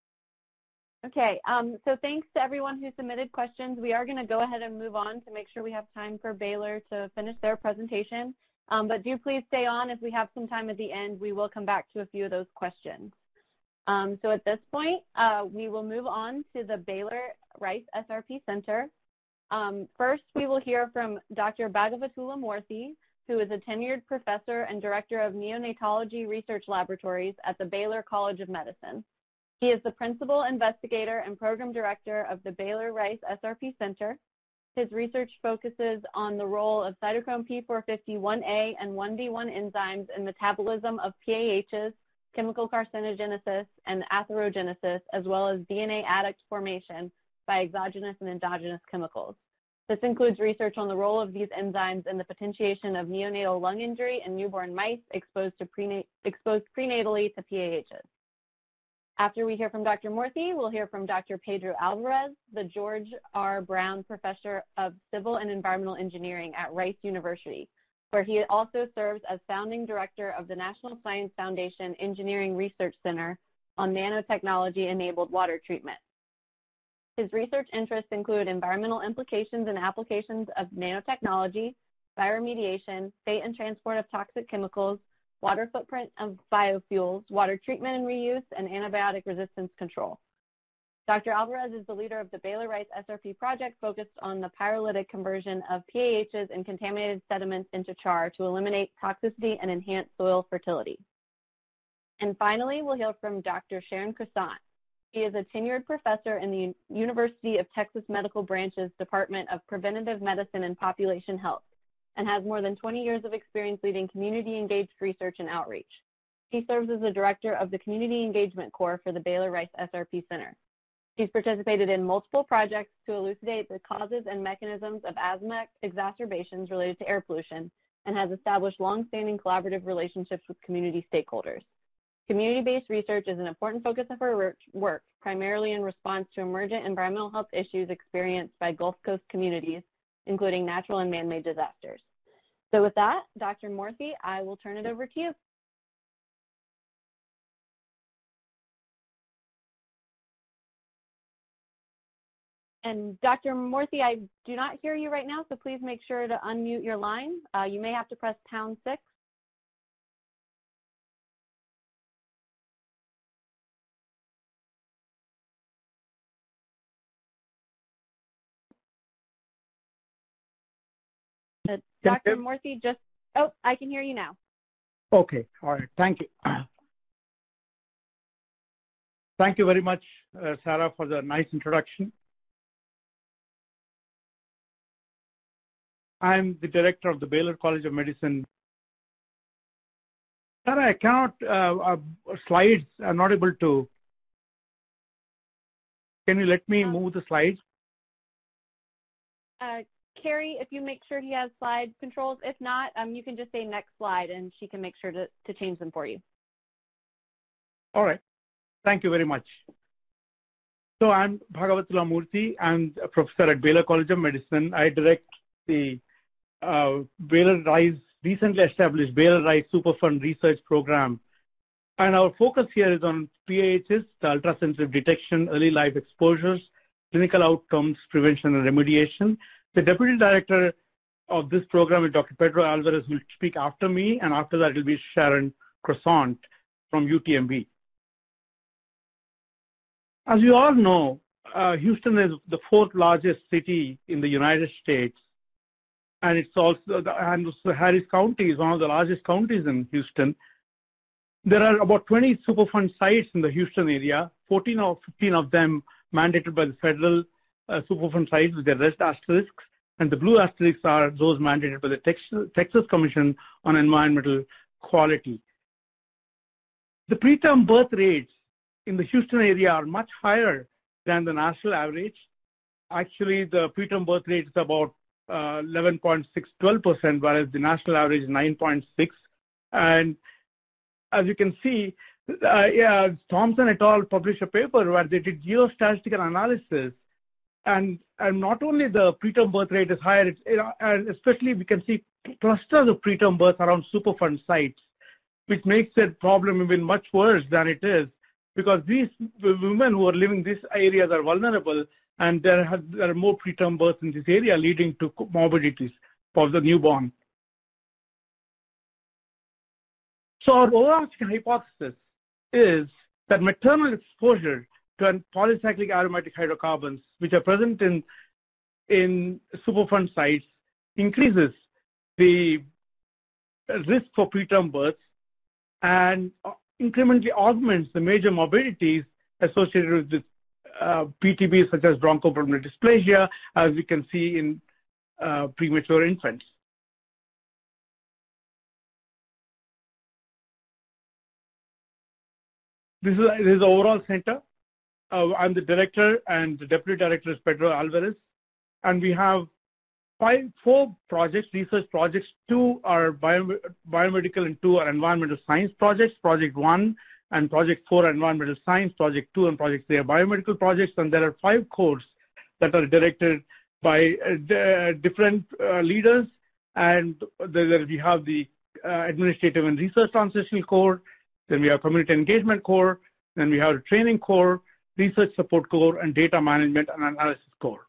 Okay, so thanks to everyone who submitted questions. We are going to go ahead and move on to make sure we have time for Baylor to finish their presentation. But do please stay on. If we have some time at the end, we will come back to a few of those questions. So at this point, we will move on to the Baylor Rice SRP Center. First, we will hear from Dr. Bhagavatula Moorthy, who is a tenured professor and director of neonatology research laboratories at the Baylor College of Medicine. He is the principal investigator and program director of the Baylor Rice SRP Center. His research focuses on the role of cytochrome P450-1A and 1D1 enzymes in metabolism of PAHs, chemical carcinogenesis, and atherogenesis, as well as DNA adduct formation by exogenous and endogenous chemicals. This includes research on the role of these enzymes in the potentiation of neonatal lung injury in newborn mice exposed prenatally to PAHs. After we hear from Dr. Moorthy, we'll hear from Dr. Pedro Alvarez, the George R. Brown Professor of Civil and Environmental Engineering at Rice University, where he also serves as founding director of the National Science Foundation Engineering Research Center on nanotechnology-enabled water treatment. His research interests include environmental implications and applications of nanotechnology, bioremediation, fate and transport of toxic chemicals, water footprint of biofuels, water treatment and reuse, and antibiotic resistance control. Dr. Alvarez is the leader of the Baylor Rice SRP project focused on the pyrolytic conversion of PAHs and contaminated sediments into char to eliminate toxicity and enhance soil fertility. And finally, we'll hear from Dr. Sharon Crescent. She is a tenured professor in the University of Texas Medical Branch's Department of Preventative Medicine and Population Health, and has more than 20 years of experience leading community-engaged research and outreach. She serves as the director of the Community Engagement Corps for the Baylor Rice SRP Center. She's participated in multiple projects to elucidate the causes and mechanisms of asthma exacerbations related to air pollution and has established long-standing collaborative relationships with community stakeholders. Community-based research is an important focus of her work, primarily in response to emergent environmental health issues experienced by Gulf Coast communities, including natural and man-made disasters. So with that, Dr. Morthy, I will turn it over to you. And Dr. Morthy, I do not hear you right now, so please make sure to unmute your line. You may have to press #6. Dr. Morthy, I can hear you now. Okay, all right, thank you. Thank you very much, Sarah, for the nice introduction. I'm the director of the Baylor College of Medicine. Sarah, I cannot, slides, I'm not able to. Can you let me move the slides? Carrie, if you make sure he has slide controls. If not, you can just say next slide and she can make sure to change them for you. All right. Thank you very much. So I'm Bhagawatula Murthy. I'm a professor at Baylor College of Medicine. I direct the Baylor RISE, recently established Baylor RISE Superfund Research Program. And our focus here is on PAHs, the ultrasensitive detection, early life exposures, clinical outcomes, prevention and remediation. The deputy director of this program is Dr. Pedro Alvarez, who will speak after me, and after that it will be Sharon Croissant from UTMB. As you all know, Houston is the 4th largest city in the United States, and it's also Harris County is one of the largest counties in Houston. There are about 20 Superfund sites in the Houston area, 14 or 15 of them mandated by the federal Superfund sites with their red asterisks, and the blue asterisks are those mandated by the Texas Commission on Environmental Quality. The preterm birth rates in the Houston area are much higher than the national average. Actually, the preterm birth rate is about 11.612%, whereas the national average is 9.6. And as you can see, Thompson et al. Published a paper where they did geostatistical analysis, and not only the preterm birth rate is higher, and especially we can see clusters of preterm births around Superfund sites, which makes the problem even much worse than it is, because these women who are living in these areas are vulnerable, and there are more preterm births in this area, leading to morbidities for the newborn. So our overarching hypothesis is that maternal exposure to polycyclic aromatic hydrocarbons, which are present in Superfund sites, increases the risk for preterm births and incrementally augments the major morbidities associated with this PTBs, such as bronchopulmonary dysplasia, as we can see in premature infants. This is the overall center. I'm the director, and the deputy director is Pedro Alvarez. And we have 4 projects, research projects. 2 are biomedical and 2 are environmental science projects. Project 1 and Project 4 are environmental science. Project 2 and Project 3 are biomedical projects. And there are 5 cores that are directed by different leaders. And there we have the administrative and research translational core. Then we have community engagement core. Then we have a training core, research support core, and data management and analysis core.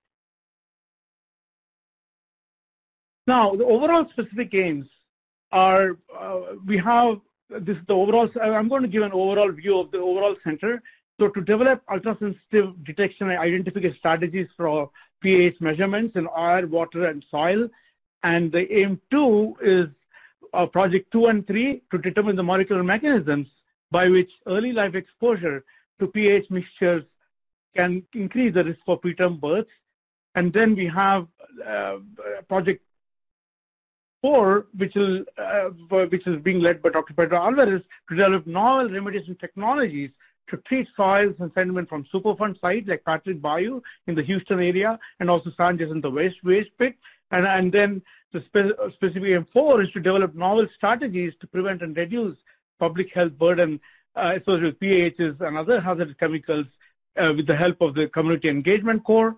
Now, the overall specific aims are, we have, this is the overall, I'm going to give an overall view of the overall center. So to develop ultrasensitive detection and identification strategies for pH measurements in air, water, and soil. And the aim 2 is Project 2 and 3 to determine the molecular mechanisms by which early life exposure to pH mixtures can increase the risk for preterm births. And then we have Project 4, which is being led by Dr. Pedro Alvarez, to develop novel remediation technologies to treat soils and sediment from Superfund sites like Patrick Bayou in the Houston area and also Sanchez in the waste pit. And then the specific aim 4 is to develop novel strategies to prevent and reduce public health burden associated with PAHs and other hazardous chemicals with the help of the Community Engagement Core.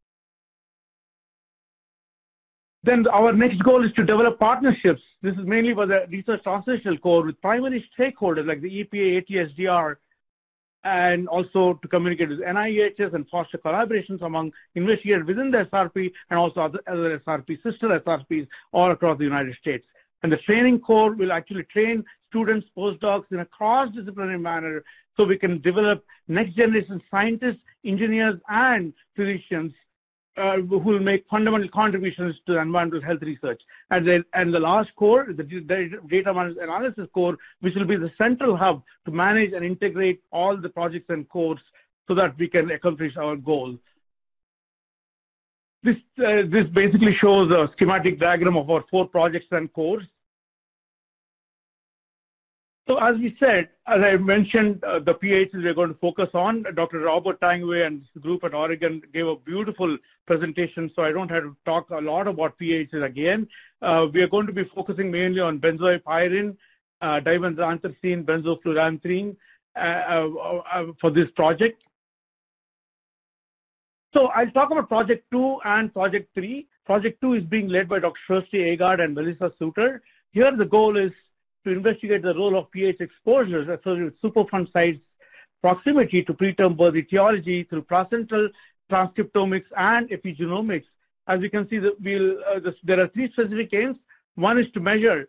Then our next goal is to develop partnerships. This is mainly for the Research Translational Core with primary stakeholders like the EPA, ATSDR, and also to communicate with NIHS and foster collaborations among investigators within the SRP and also other SRP, sister SRPs all across the United States. And the training core will actually train students, postdocs in a cross-disciplinary manner so we can develop next-generation scientists, engineers, and physicians who will make fundamental contributions to environmental health research. And the last core, the data management analysis core, which will be the central hub to manage and integrate all the projects and cores so that we can accomplish our goal. This basically shows a schematic diagram of our 4 projects and cores. So as we said, as I mentioned, the PAHs we're going to focus on, Dr. Robert Tangway and his group at Oregon gave a beautiful presentation, so I don't have to talk a lot about PAHs again. We are going to be focusing mainly on benzoypyrene, dibenzanthracene, benzofluoranthene for this project. So I'll talk about Project 2 and Project 3. Project 2 is being led by Dr. Shirley Agard and Melissa Suter. Here the goal is to investigate the role of PAH exposures associated with Superfund sites, proximity to preterm birth etiology through placental transcriptomics and epigenomics. As you can see, there are 3 specific aims. One is to measure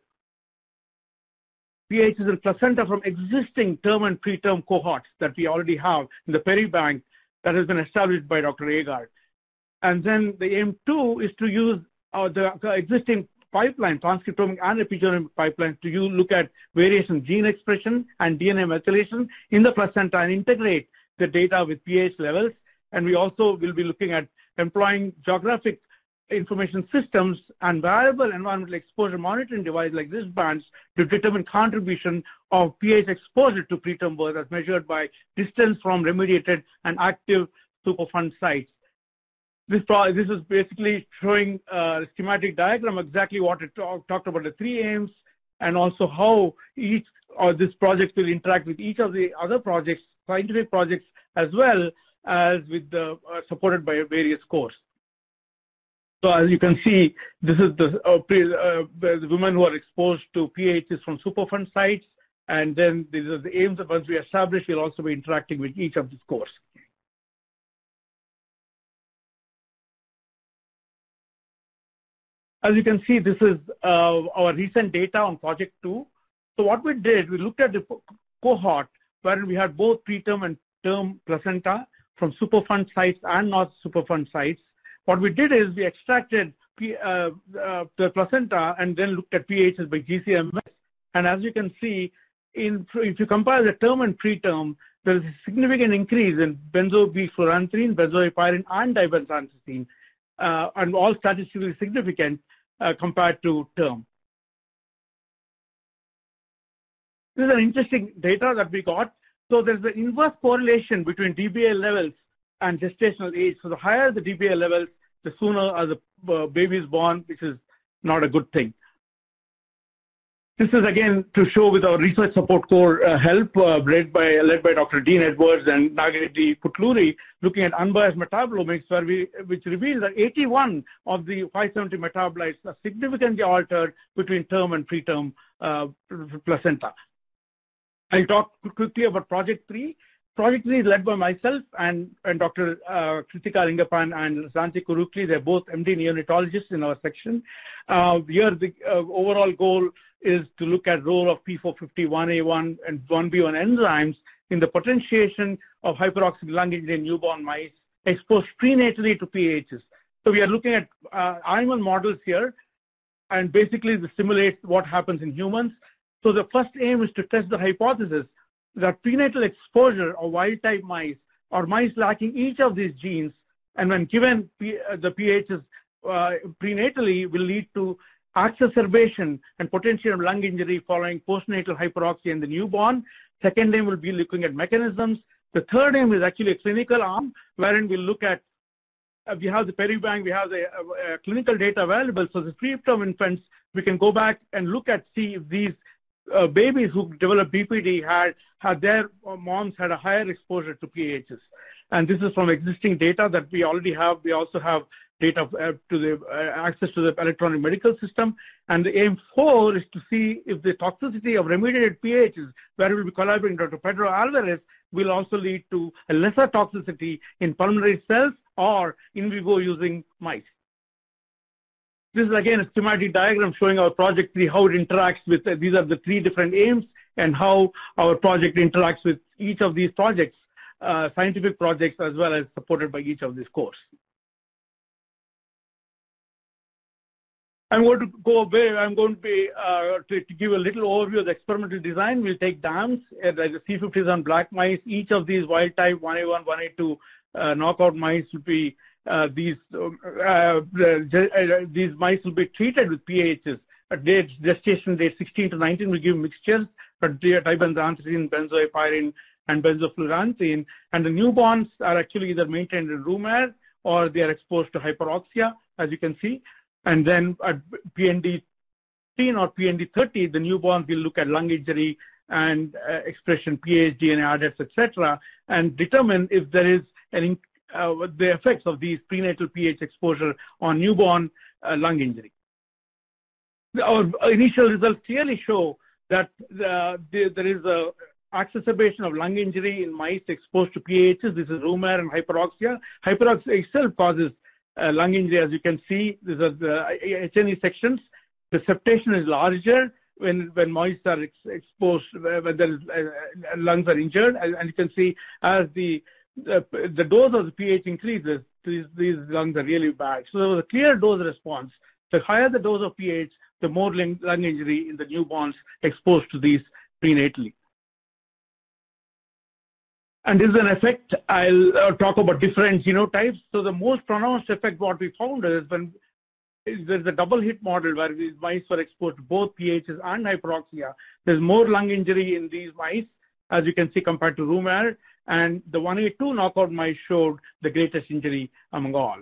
PAHs in placenta from existing term and preterm cohorts that we already have in the PeriBank that has been established by Dr. Agard. And then the aim 2 is to use the existing pipeline, transcriptomic and epigenomic pipelines, to look at various in gene expression and DNA methylation in the placenta and integrate the data with pH levels. And we also will be looking at employing geographic information systems and variable environmental exposure monitoring devices like wristbands to determine contribution of pH exposure to preterm birth as measured by distance from remediated and active Superfund sites. This is basically showing a schematic diagram exactly what it talked about, the 3 aims, and also how each of these projects will interact with each of the other projects, scientific projects, as well as with the supported by various cores. So as you can see, this is the women who are exposed to PAHs from Superfund sites, and then these are the aims that once we establish, we'll also be interacting with each of these cores. As you can see, this is our recent data on Project 2. So what we did, we looked at the cohort where we had both preterm and term placenta from Superfund sites and not Superfund sites. What we did is we extracted the placenta and then looked at PAHs by GCMS. And as you can see, if you compare the term and preterm, there is a significant increase in benzofluoranthene, benzoypyrene, and dibenzanthracene, and all statistically significant compared to term. This is an interesting data that we got. So there's an inverse correlation between DBA levels and gestational age. So the higher the DBA levels, the sooner are the baby is born, which is not a good thing. This is again to show with our research support core help led by Dr. Dean Edwards and Nagini Putluri, looking at unbiased metabolomics, which reveals that 81 of the 570 metabolites are significantly altered between term and preterm placenta. I'll talk quickly about Project 3. Project 3 is led by myself and Dr. Kritika Lingapan and Santi Kurukli. They're both MD neonatologists in our section. Here the overall goal is to look at role of P450-1A1 and 1B1 enzymes in the potentiation of hyperoxyl lung injury in newborn mice exposed prenatally to PAHs. So we are looking at animal models here, and basically this simulates what happens in humans. So the first aim is to test the hypothesis that prenatal exposure of wild-type mice or mice lacking each of these genes, and when given the PAHs prenatally, will lead to exacerbation and potential of lung injury following postnatal hyperoxia in the newborn. Second aim will be looking at mechanisms. The third aim is actually a clinical arm, wherein we'll look at, we have the Peribank, we have the clinical data available. So the preterm infants, we can go back and look at, see if these babies who develop BPD had their moms had a higher exposure to PAHs. And this is from existing data that we already have. We also have data to the access to the electronic medical system. And the aim 4 is to see if the toxicity of remediated PAHs, where we will be collaborating with Dr. Pedro Alvarez, will also lead to a lesser toxicity in pulmonary cells or in vivo using mice. This is again a schematic diagram showing our project tree, how it interacts with, these are the 3 different aims and how our project interacts with each of these projects, scientific projects, as well as supported by each of these cores. I'm going to go away. I'm going to be to give a little overview of the experimental design. We'll take DAMs, like the C57 black mice. Each of these wild type 1A1, 1A2 knockout mice will be these mice will be treated with PAHs. At gestation date 16 to 19, we give mixtures, tibenzanthine, benzoypyrene, and benzofluoranthine. And the newborns are actually either maintained in room air or they are exposed to hyperoxia, as you can see. And then at PND 10 or PND 30, the newborns will look at lung injury and expression, pH, DNA adducts, etc., and determine if there is the effects of these prenatal pH exposure on newborn lung injury. Our initial results clearly show that there is a exacerbation of lung injury in mice exposed to PAHs. This is room air and hyperoxia. Hyperoxia itself causes lung injury, as you can see. These are the H&E sections. The septation is larger when mice are exposed, when their lungs are injured. And you can see as the dose of the pH increases, these lungs are really bad. So there was a clear dose response. The higher the dose of pH, the more lung injury in the newborns exposed to these prenatally. And this is an effect. I'll talk about different genotypes. So the most pronounced effect what we found is when there's a double hit model where these mice were exposed to both PAHs and hyperoxia. There's more lung injury in these mice, as you can see, compared to room air. And the 1A2 knockout mice showed the greatest injury among all.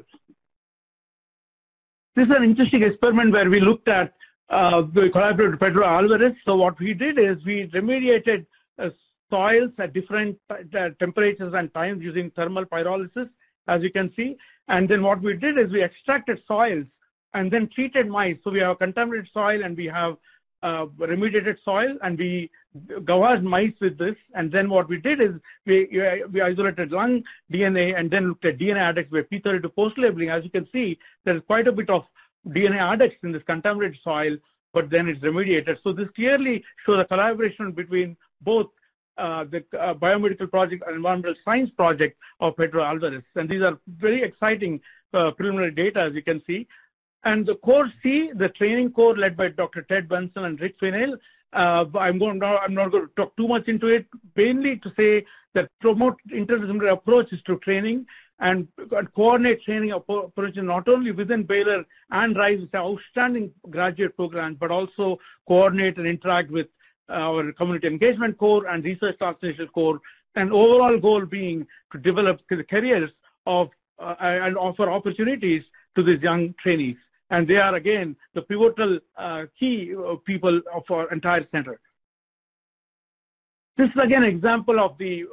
This is an interesting experiment where we looked at, we collaborated with Pedro Alvarez. So what we did is we remediated soils at different temperatures and times using thermal pyrolysis, as you can see. And then what we did is we extracted soils and then treated mice. So we have contaminated soil and we have remediated soil, and we gavaged mice with this. And then what we did is we isolated lung DNA and then looked at DNA adducts with P32 post-labeling. As you can see, there's quite a bit of DNA adducts in this contaminated soil, but then it's remediated. So this clearly shows a collaboration between both the biomedical project and environmental science project of Pedro Alvarez. And these are very exciting preliminary data, as you can see. And the core C, the training core led by Dr. Ted Benson and Rick Fennell, I'm not going to talk too much into it, mainly to say that promote interdisciplinary approaches to training and coordinate training approaches not only within Baylor and RISE, which are outstanding graduate programs, but also coordinate and interact with our community engagement core and research translational core, and overall goal being to develop the careers of and offer opportunities to these young trainees. And they are, again, the pivotal key people of our entire center. This is, again, an example of the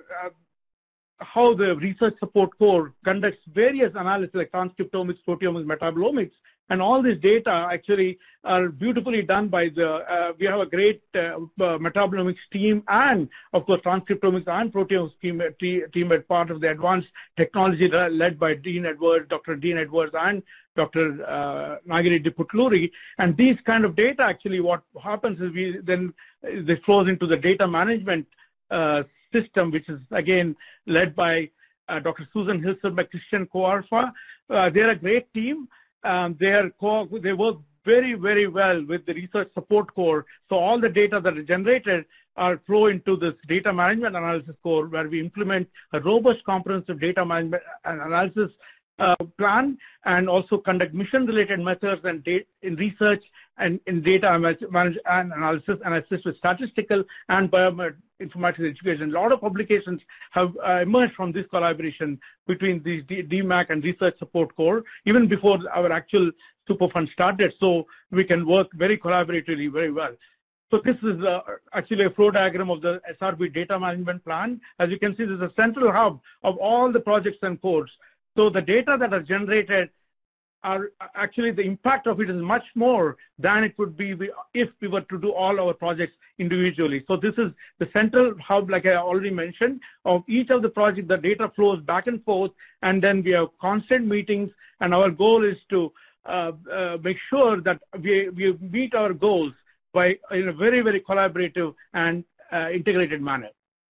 how the research support core conducts various analysis like transcriptomics, proteomics, metabolomics, and all this data actually are beautifully done by the, we have a great metabolomics team and, of course, transcriptomics and proteomics team as part of the advanced technology led by Dean Edwards, Dr. Dean Edwards, and Dr. Nagini Putluri. And these kind of data, actually, what happens is this flows into the data management system, which is, again, led by Dr. Susan Hilser by Christian Coarfa. They're a great team. They work very, very well with the research support core. So all the data that are generated are flow into this data management analysis core, where we implement a robust comprehensive data management and analysis plan, and also conduct mission-related methods and in research and in data management and analysis, and assist with statistical and bioinformatics education. A lot of publications have emerged from this collaboration between the DMAC and Research Support Corps, even before our actual Superfund started, so we can work very collaboratively very well. So this is actually a flow diagram of the SRB data management plan. As you can see, this is a central hub of all the projects and codes. So the data that are generated are actually, the impact of it is much more than it would be if we were to do all our projects individually. So this is the central hub, like I already mentioned, of each of the projects. The data flows back and forth, and then we have constant meetings, and our goal is to make sure that we meet our goals in a very, very collaborative and integrated manner.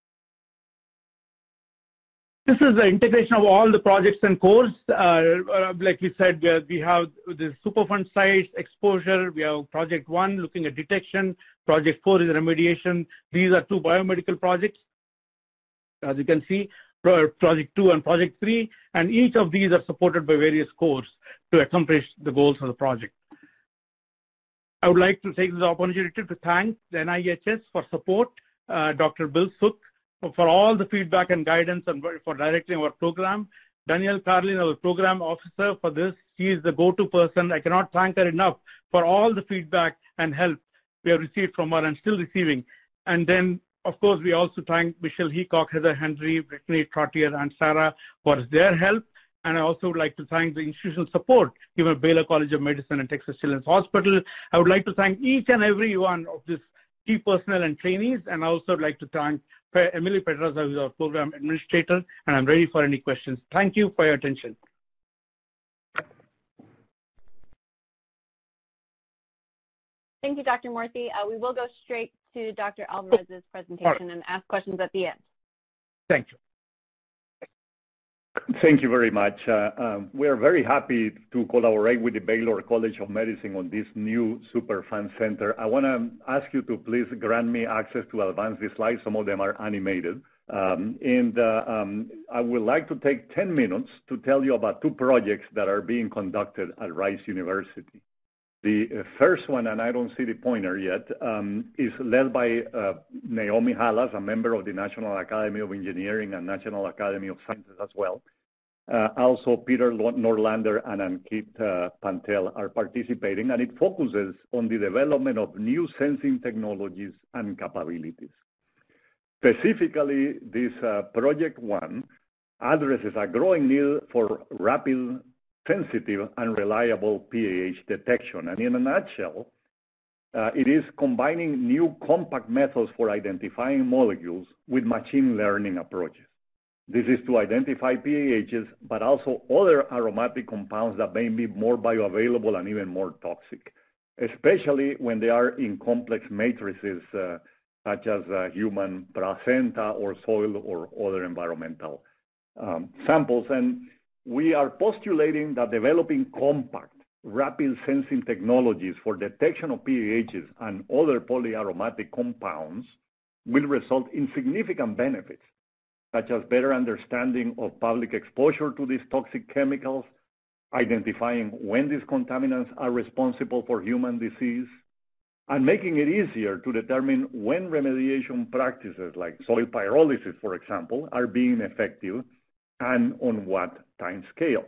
This is the integration of all the projects and cores. Like we said, we have the Superfund sites, exposure. We have Project 1 looking at detection. Project 4 is remediation. These are 2 biomedical projects. As you can see, Project 2 and Project 3, and each of these are supported by various cores to accomplish the goals of the project. I would like to take this opportunity to thank the NIHS for support, Dr. Bill Sook, for all the feedback and guidance and for directing our program. Danielle Carlin, our program officer, for this. She is the go-to person. I cannot thank her enough for all the feedback and help we have received from her and still receiving. And then, of course, we also thank Michelle Heacock, Heather Henry, Brittany Trottier, and Sarah for their help. And I also would like to thank the institutional support given Baylor College of Medicine and Texas Children's Hospital. I would like to thank each and every one of this key personnel and trainees, and I also would like to thank Emily Pedraza, who is our program administrator, and I'm ready for any questions. Thank you for your attention. Thank you, Dr. Murthy. We will go straight to Dr. Alvarez's presentation and ask questions at the end. Thank you. Thank you very much. We are very happy to collaborate with the Baylor College of Medicine on this new Superfund Center. I want to ask you to please grant me access to advance the slides. Some of them are animated. I would like to take 10 minutes to tell you about 2 projects that are being conducted at Rice University. The first one, and I don't see the pointer yet, is led by Naomi Halas, a member of the National Academy of Engineering and National Academy of Sciences as well. Also, Peter Norlander and Ankit Pantel are participating, and it focuses on the development of new sensing technologies and capabilities. Specifically, this Project 1 addresses a growing need for rapid, sensitive, and reliable PAH detection. And in a nutshell, it is combining new compact methods for identifying molecules with machine learning approaches. This is to identify PAHs, but also other aromatic compounds that may be more bioavailable and even more toxic, especially when they are in complex matrices such as human placenta or soil or other environmental samples. And we are postulating that developing compact, rapid sensing technologies for detection of PAHs and other polyaromatic compounds will result in significant benefits, such as better understanding of public exposure to these toxic chemicals, identifying when these contaminants are responsible for human disease, and making it easier to determine when remediation practices like soil pyrolysis, for example, are being effective and on what time scales.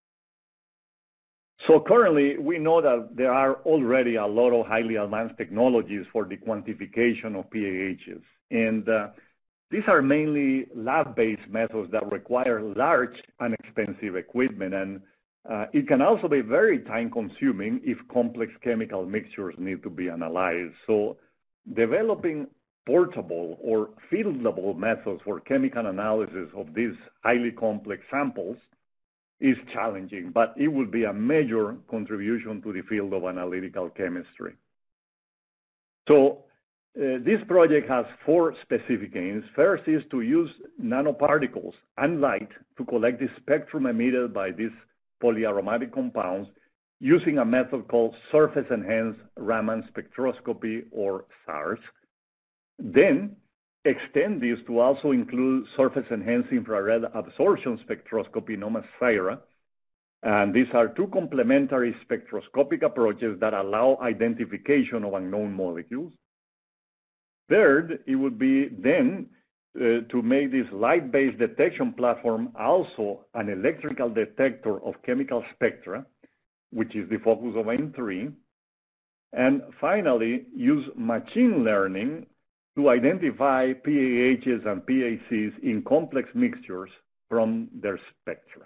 So currently, we know that there are already a lot of highly advanced technologies for the quantification of PAHs. And these are mainly lab-based methods that require large and expensive equipment. And it can also be very time-consuming if complex chemical mixtures need to be analyzed. So developing portable or fieldable methods for chemical analysis of these highly complex samples is challenging, but it will be a major contribution to the field of analytical chemistry. So this project has 4 specific aims. First is to use nanoparticles and light to collect the spectrum emitted by these polyaromatic compounds using a method called surface-enhanced Raman spectroscopy, or SARS. Then extend this to also include surface-enhanced infrared absorption spectroscopy, known as SIRA, And these are two complementary spectroscopic approaches that allow identification of unknown molecules. Third, it would be then to make this light-based detection platform also an electrical detector of chemical spectra, which is the focus of AIM-3. And finally, use machine learning to identify PAHs and PACs in complex mixtures from their spectra.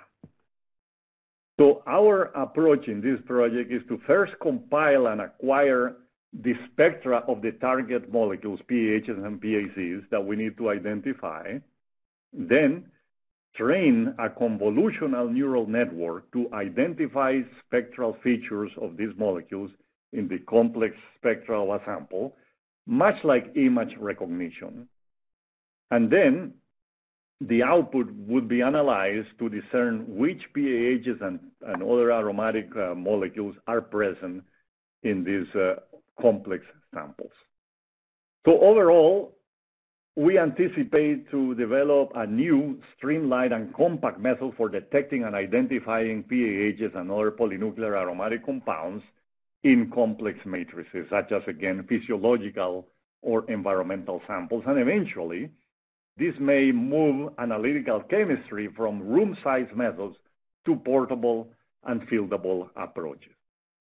So our approach in this project is to first compile and acquire the spectra of the target molecules, PAHs and PACs, that we need to identify, then train a convolutional neural network to identify spectral features of these molecules in the complex spectra of a sample, much like image recognition. And then the output would be analyzed to discern which PAHs and other aromatic molecules are present in these complex samples. So overall, we anticipate to develop a new streamlined and compact method for detecting and identifying PAHs and other polynuclear aromatic compounds in complex matrices, such as, again, physiological or environmental samples. And eventually, this may move analytical chemistry from room-sized methods to portable and fieldable approaches.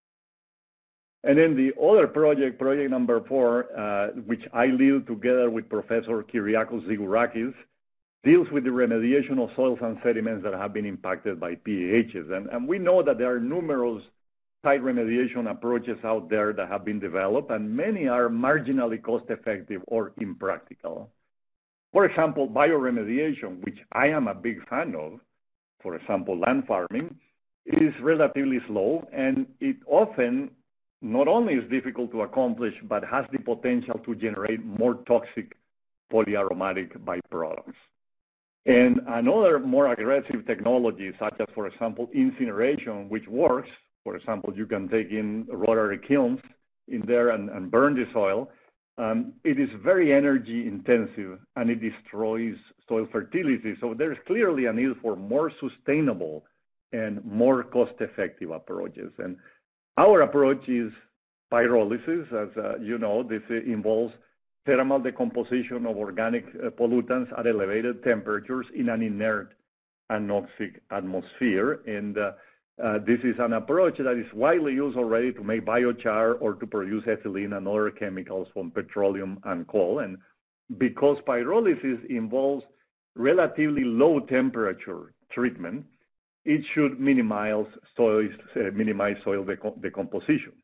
And then the other project, project number 4, which I lead together with Professor Kyriakos Zigourakis, deals with the remediation of soils and sediments that have been impacted by PAHs. And we know that there are numerous site remediation approaches out there that have been developed, and many are marginally cost-effective or impractical. For example, bioremediation, which I am a big fan of, for example, land farming, is relatively slow, and it often not only is difficult to accomplish, but has the potential to generate more toxic polyaromatic byproducts. And another more aggressive technology, such as, for example, incineration, which works. For example, you can take in rotary kilns in there and burn the soil. It is very energy intensive, and it destroys soil fertility. So there's clearly a need for more sustainable and more cost-effective approaches. And our approach is pyrolysis. As you know, this involves thermal decomposition of organic pollutants at elevated temperatures in an inert anoxic atmosphere. And this is an approach that is widely used already to make biochar or to produce ethylene and other chemicals from petroleum and coal. And because pyrolysis involves relatively low temperature treatment, it should minimize soil decomposition.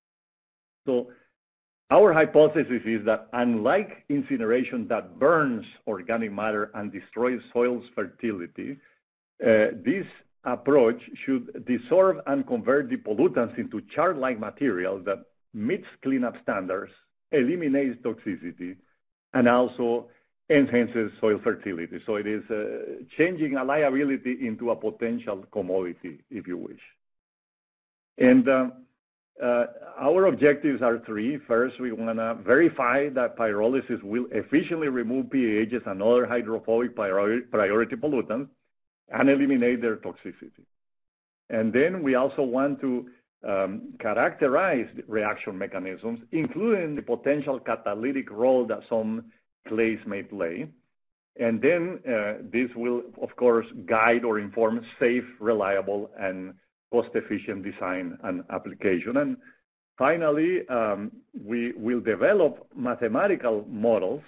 So our hypothesis is that unlike incineration that burns organic matter and destroys soil's fertility, this approach should desorb and convert the pollutants into char-like material that meets cleanup standards, eliminates toxicity, and also enhances soil fertility. So it is changing a liability into a potential commodity, if you wish. And our objectives are 3. First, we want to verify that pyrolysis will efficiently remove PAHs and other hydrophobic priority pollutants and eliminate their toxicity. And then we also want to characterize the reaction mechanisms, including the potential catalytic role that some clays may play. And then this will, of course, guide or inform safe, reliable, and cost-efficient design and application. And finally, we will develop mathematical models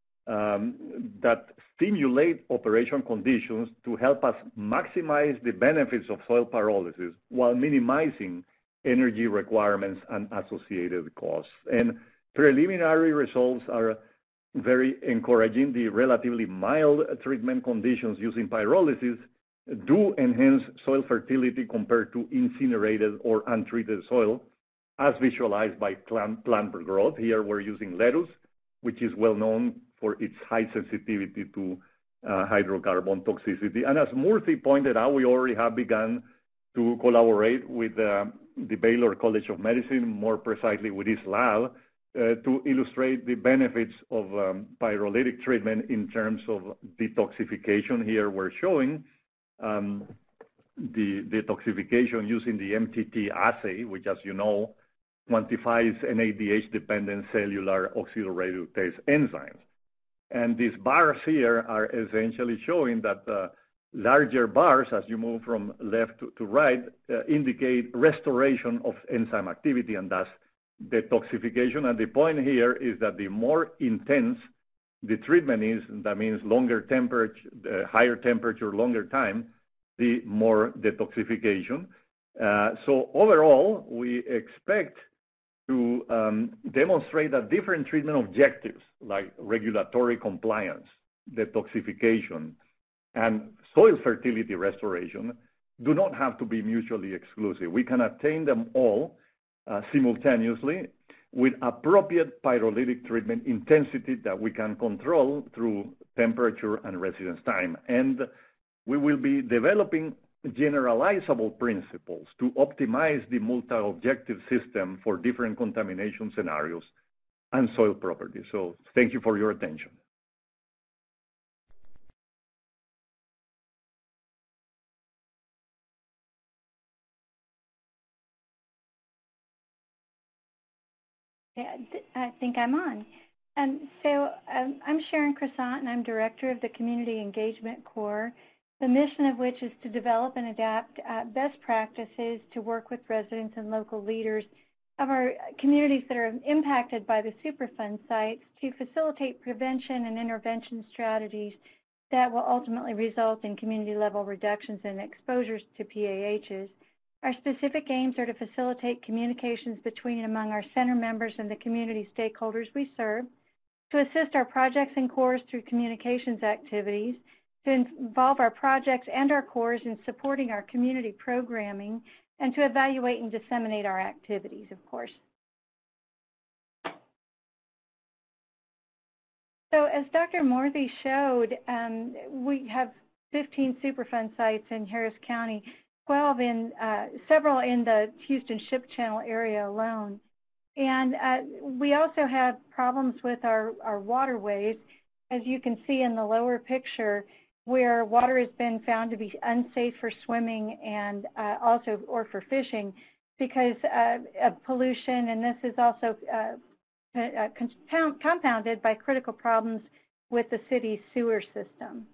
that stimulate operation conditions to help us maximize the benefits of soil pyrolysis while minimizing energy requirements and associated costs. And preliminary results are very encouraging. The relatively mild treatment conditions using pyrolysis do enhance soil fertility compared to incinerated or untreated soil, as visualized by plant growth. Here we're using lettuce, which is well known for its high sensitivity to hydrocarbon toxicity. And as Murthy pointed out, we already have begun to collaborate with the Baylor College of Medicine, more precisely with his lab, to illustrate the benefits of pyrolytic treatment in terms of detoxification. Here we're showing the detoxification using the MTT assay, which, as you know, quantifies NADH-dependent cellular oxidoreductase enzymes. And these bars here are essentially showing that larger bars, as you move from left to right, indicate restoration of enzyme activity and thus detoxification. And the point here is that the more intense the treatment is, that means longer temperature, higher temperature, longer time, the more detoxification. So overall, we expect to demonstrate that different treatment objectives like regulatory compliance, detoxification, and soil fertility restoration do not have to be mutually exclusive. We can attain them all simultaneously with appropriate pyrolytic treatment intensity that we can control through temperature and residence time. And we will be developing generalizable principles to optimize the multi-objective system for different contamination scenarios and soil properties. So thank you for your attention. Yeah, I think I'm on. I'm Sharon Croissant, and I'm Director of the Community Engagement Corps, the mission of which is to develop and adapt best practices to work with residents and local leaders of our communities that are impacted by the Superfund sites to facilitate prevention and intervention strategies that will ultimately result in community-level reductions in exposures to PAHs. Our specific aims are to facilitate communications between and among our center members and the community stakeholders we serve, to assist our projects and corps through communications activities, to involve our projects and our corps in supporting our community programming, and to evaluate and disseminate our activities, of course. So as Dr. Morthy showed, we have 15 Superfund sites in Harris County, 12 in, several in the Houston Ship Channel area alone. And we also have problems with our waterways, as you can see in the lower picture, where water has been found to be unsafe for swimming and also or for fishing because of pollution, and this is also compounded by critical problems with the city's sewer system.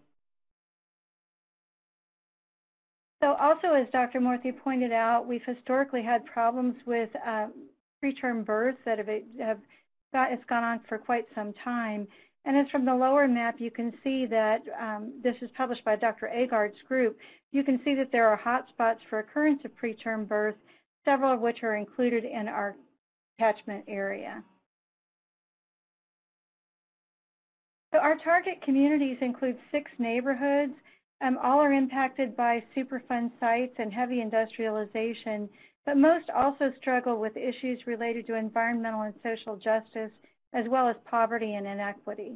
So also, as Dr. Morthy pointed out, we've historically had problems with preterm births that it's gone on for quite some time. And as from the lower map, you can see that this is published by Dr. Agard's group. You can see that there are hotspots for occurrence of preterm birth, several of which are included in our catchment area. So our target communities include 6 neighborhoods. All are impacted by Superfund sites and heavy industrialization, but most also struggle with issues related to environmental and social justice, as well as poverty and inequity.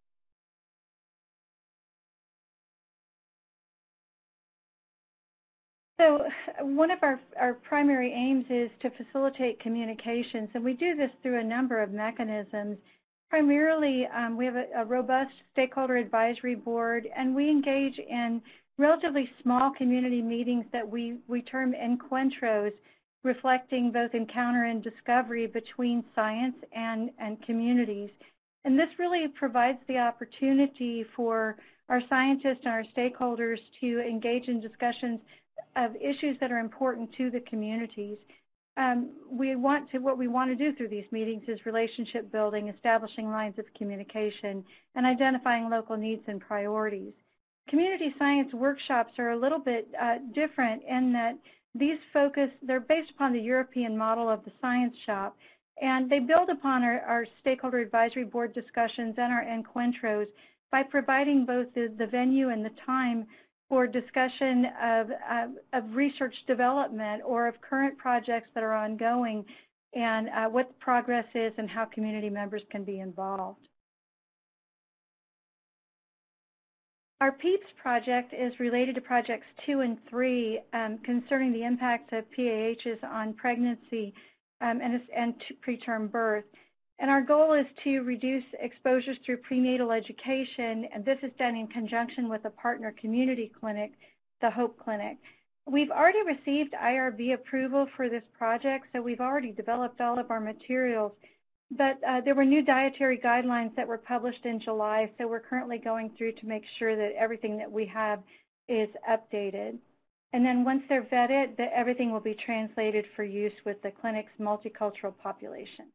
So one of our primary aims is to facilitate communications, and we do this through a number of mechanisms. Primarily, we have a robust stakeholder advisory board, and we engage in relatively small community meetings that we term encuentros, reflecting both encounter and discovery between science and communities. And this really provides the opportunity for our scientists and our stakeholders to engage in discussions of issues that are important to the communities. What we want to do through these meetings is relationship building, establishing lines of communication, and identifying local needs and priorities. Community science workshops are a little bit different in that they're based upon the European model of the science shop, and they build upon our stakeholder advisory board discussions and our encuentros by providing both the venue and the time for discussion of research development or of current projects that are ongoing and what the progress is and how community members can be involved. Our PEEPS project is related to projects 2 and 3 concerning the impacts of PAHs on pregnancy and preterm birth. And our goal is to reduce exposures through prenatal education, and this is done in conjunction with a partner community clinic, the Hope Clinic. We've already received IRB approval for this project, so we've already developed all of our materials. But there were new dietary guidelines that were published in July, so we're currently going through to make sure that everything that we have is updated. And then once they're vetted, everything will be translated for use with the clinic's multicultural population.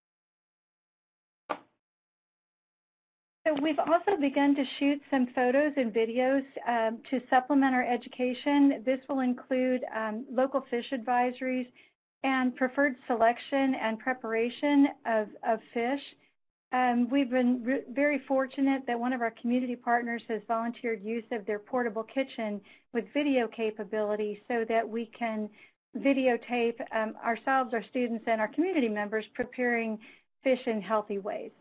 So we've also begun to shoot some photos and videos to supplement our education. This will include local fish advisories and preferred selection and preparation of fish. We've been very fortunate that one of our community partners has volunteered use of their portable kitchen with video capability so that we can videotape ourselves, our students, and our community members preparing fish in healthy ways.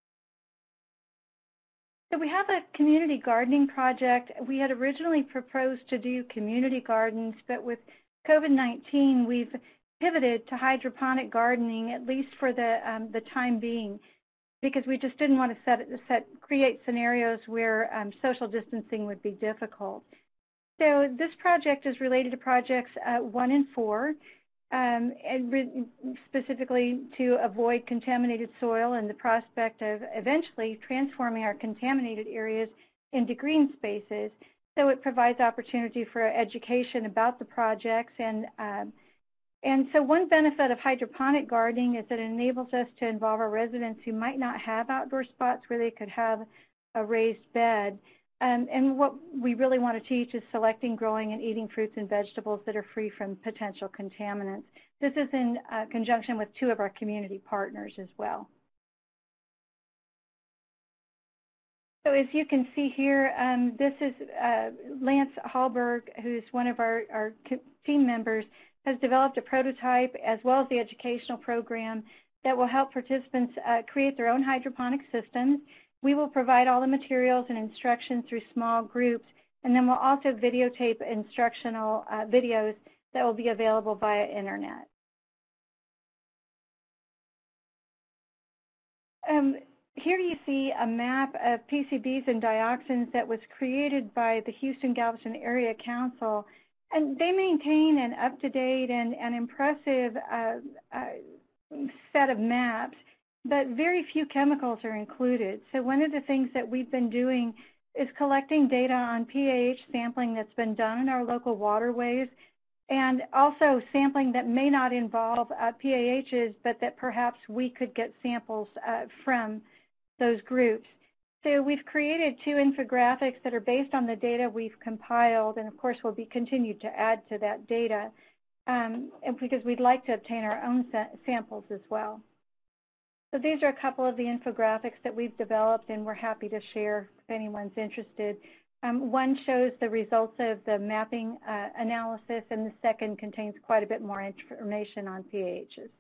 So we have a community gardening project. We had originally proposed to do community gardens, but with COVID-19, we've pivoted to hydroponic gardening, at least for the time being, because we just didn't want to create scenarios where social distancing would be difficult. So this project is related to projects 1 and 4, and specifically to avoid contaminated soil and the prospect of eventually transforming our contaminated areas into green spaces. So it provides opportunity for education about the projects. And so one benefit of hydroponic gardening is that it enables us to involve our residents who might not have outdoor spots where they could have a raised bed. And what we really want to teach is selecting, growing, and eating fruits and vegetables that are free from potential contaminants. This is in conjunction with 2 of our community partners as well. So as you can see here, this is Lance Hallberg, who's one of our team members, has developed a prototype as well as the educational program that will help participants create their own hydroponic systems. We will provide all the materials and instructions through small groups, and then we'll also videotape instructional videos that will be available via internet. Here you see a map of PCBs and dioxins that was created by the Houston-Galveston Area Council, and they maintain an up-to-date and impressive set of maps, but very few chemicals are included. So one of the things that we've been doing is collecting data on PAH sampling that's been done in our local waterways, and also sampling that may not involve PAHs, but that perhaps we could get samples from those groups. So we've created 2 infographics that are based on the data we've compiled, and of course we'll be continued to add to that data because we'd like to obtain our own samples as well. So these are a couple of the infographics that we've developed, and we're happy to share if anyone's interested. One shows the results of the mapping analysis, and the second contains quite a bit more information on PAHs.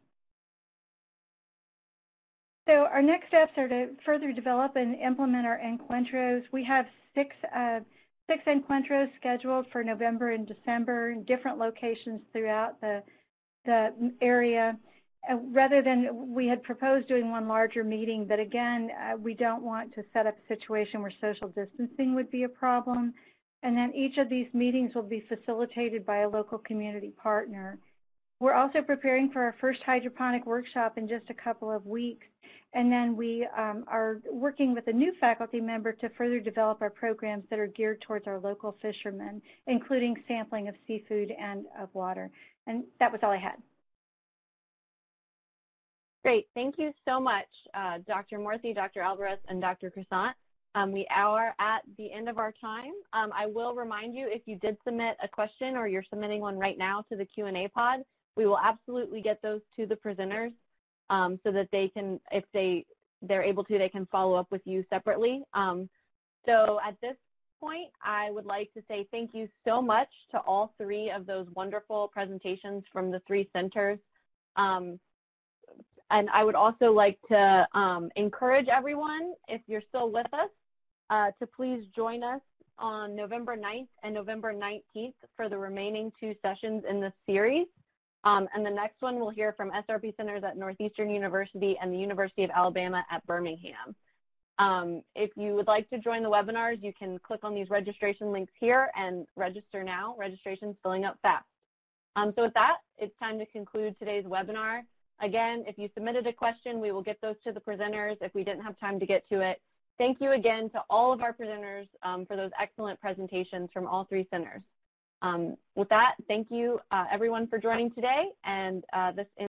So our next steps are to further develop and implement our encuentros. We have 6 encuentros scheduled for November and December in different locations throughout the area. Rather than, we had proposed doing one larger meeting, but again, we don't want to set up a situation where social distancing would be a problem. And then each of these meetings will be facilitated by a local community partner. We're also preparing for our first hydroponic workshop in just a couple of weeks. And then we are working with a new faculty member to further develop our programs that are geared towards our local fishermen, including sampling of seafood and of water. And that was all I had. Great. Thank you so much, Dr. Morthy, Dr. Alvarez, and Dr. Crescent. We are at the end of our time. I will remind you, if you did submit a question or you're submitting one right now to the Q&A pod, we will absolutely get those to the presenters so that they can, if they're able to, they can follow up with you separately. So at this point, I would like to say thank you so much to all 3 of those wonderful presentations from the 3 centers. And I would also like to encourage everyone, if you're still with us, to please join us on November 9th and November 19th for the remaining 2 sessions in this series. And the next one we'll hear from SRP centers at Northeastern University and the University of Alabama at Birmingham. If you would like to join the webinars, you can click on these registration links here and register now. Registration's filling up fast. So with that, it's time to conclude today's webinar. Again, if you submitted a question, we will get those to the presenters if we didn't have time to get to it. Thank you again to all of our presenters for those excellent presentations from all three centers. With that, thank you everyone for joining today, and this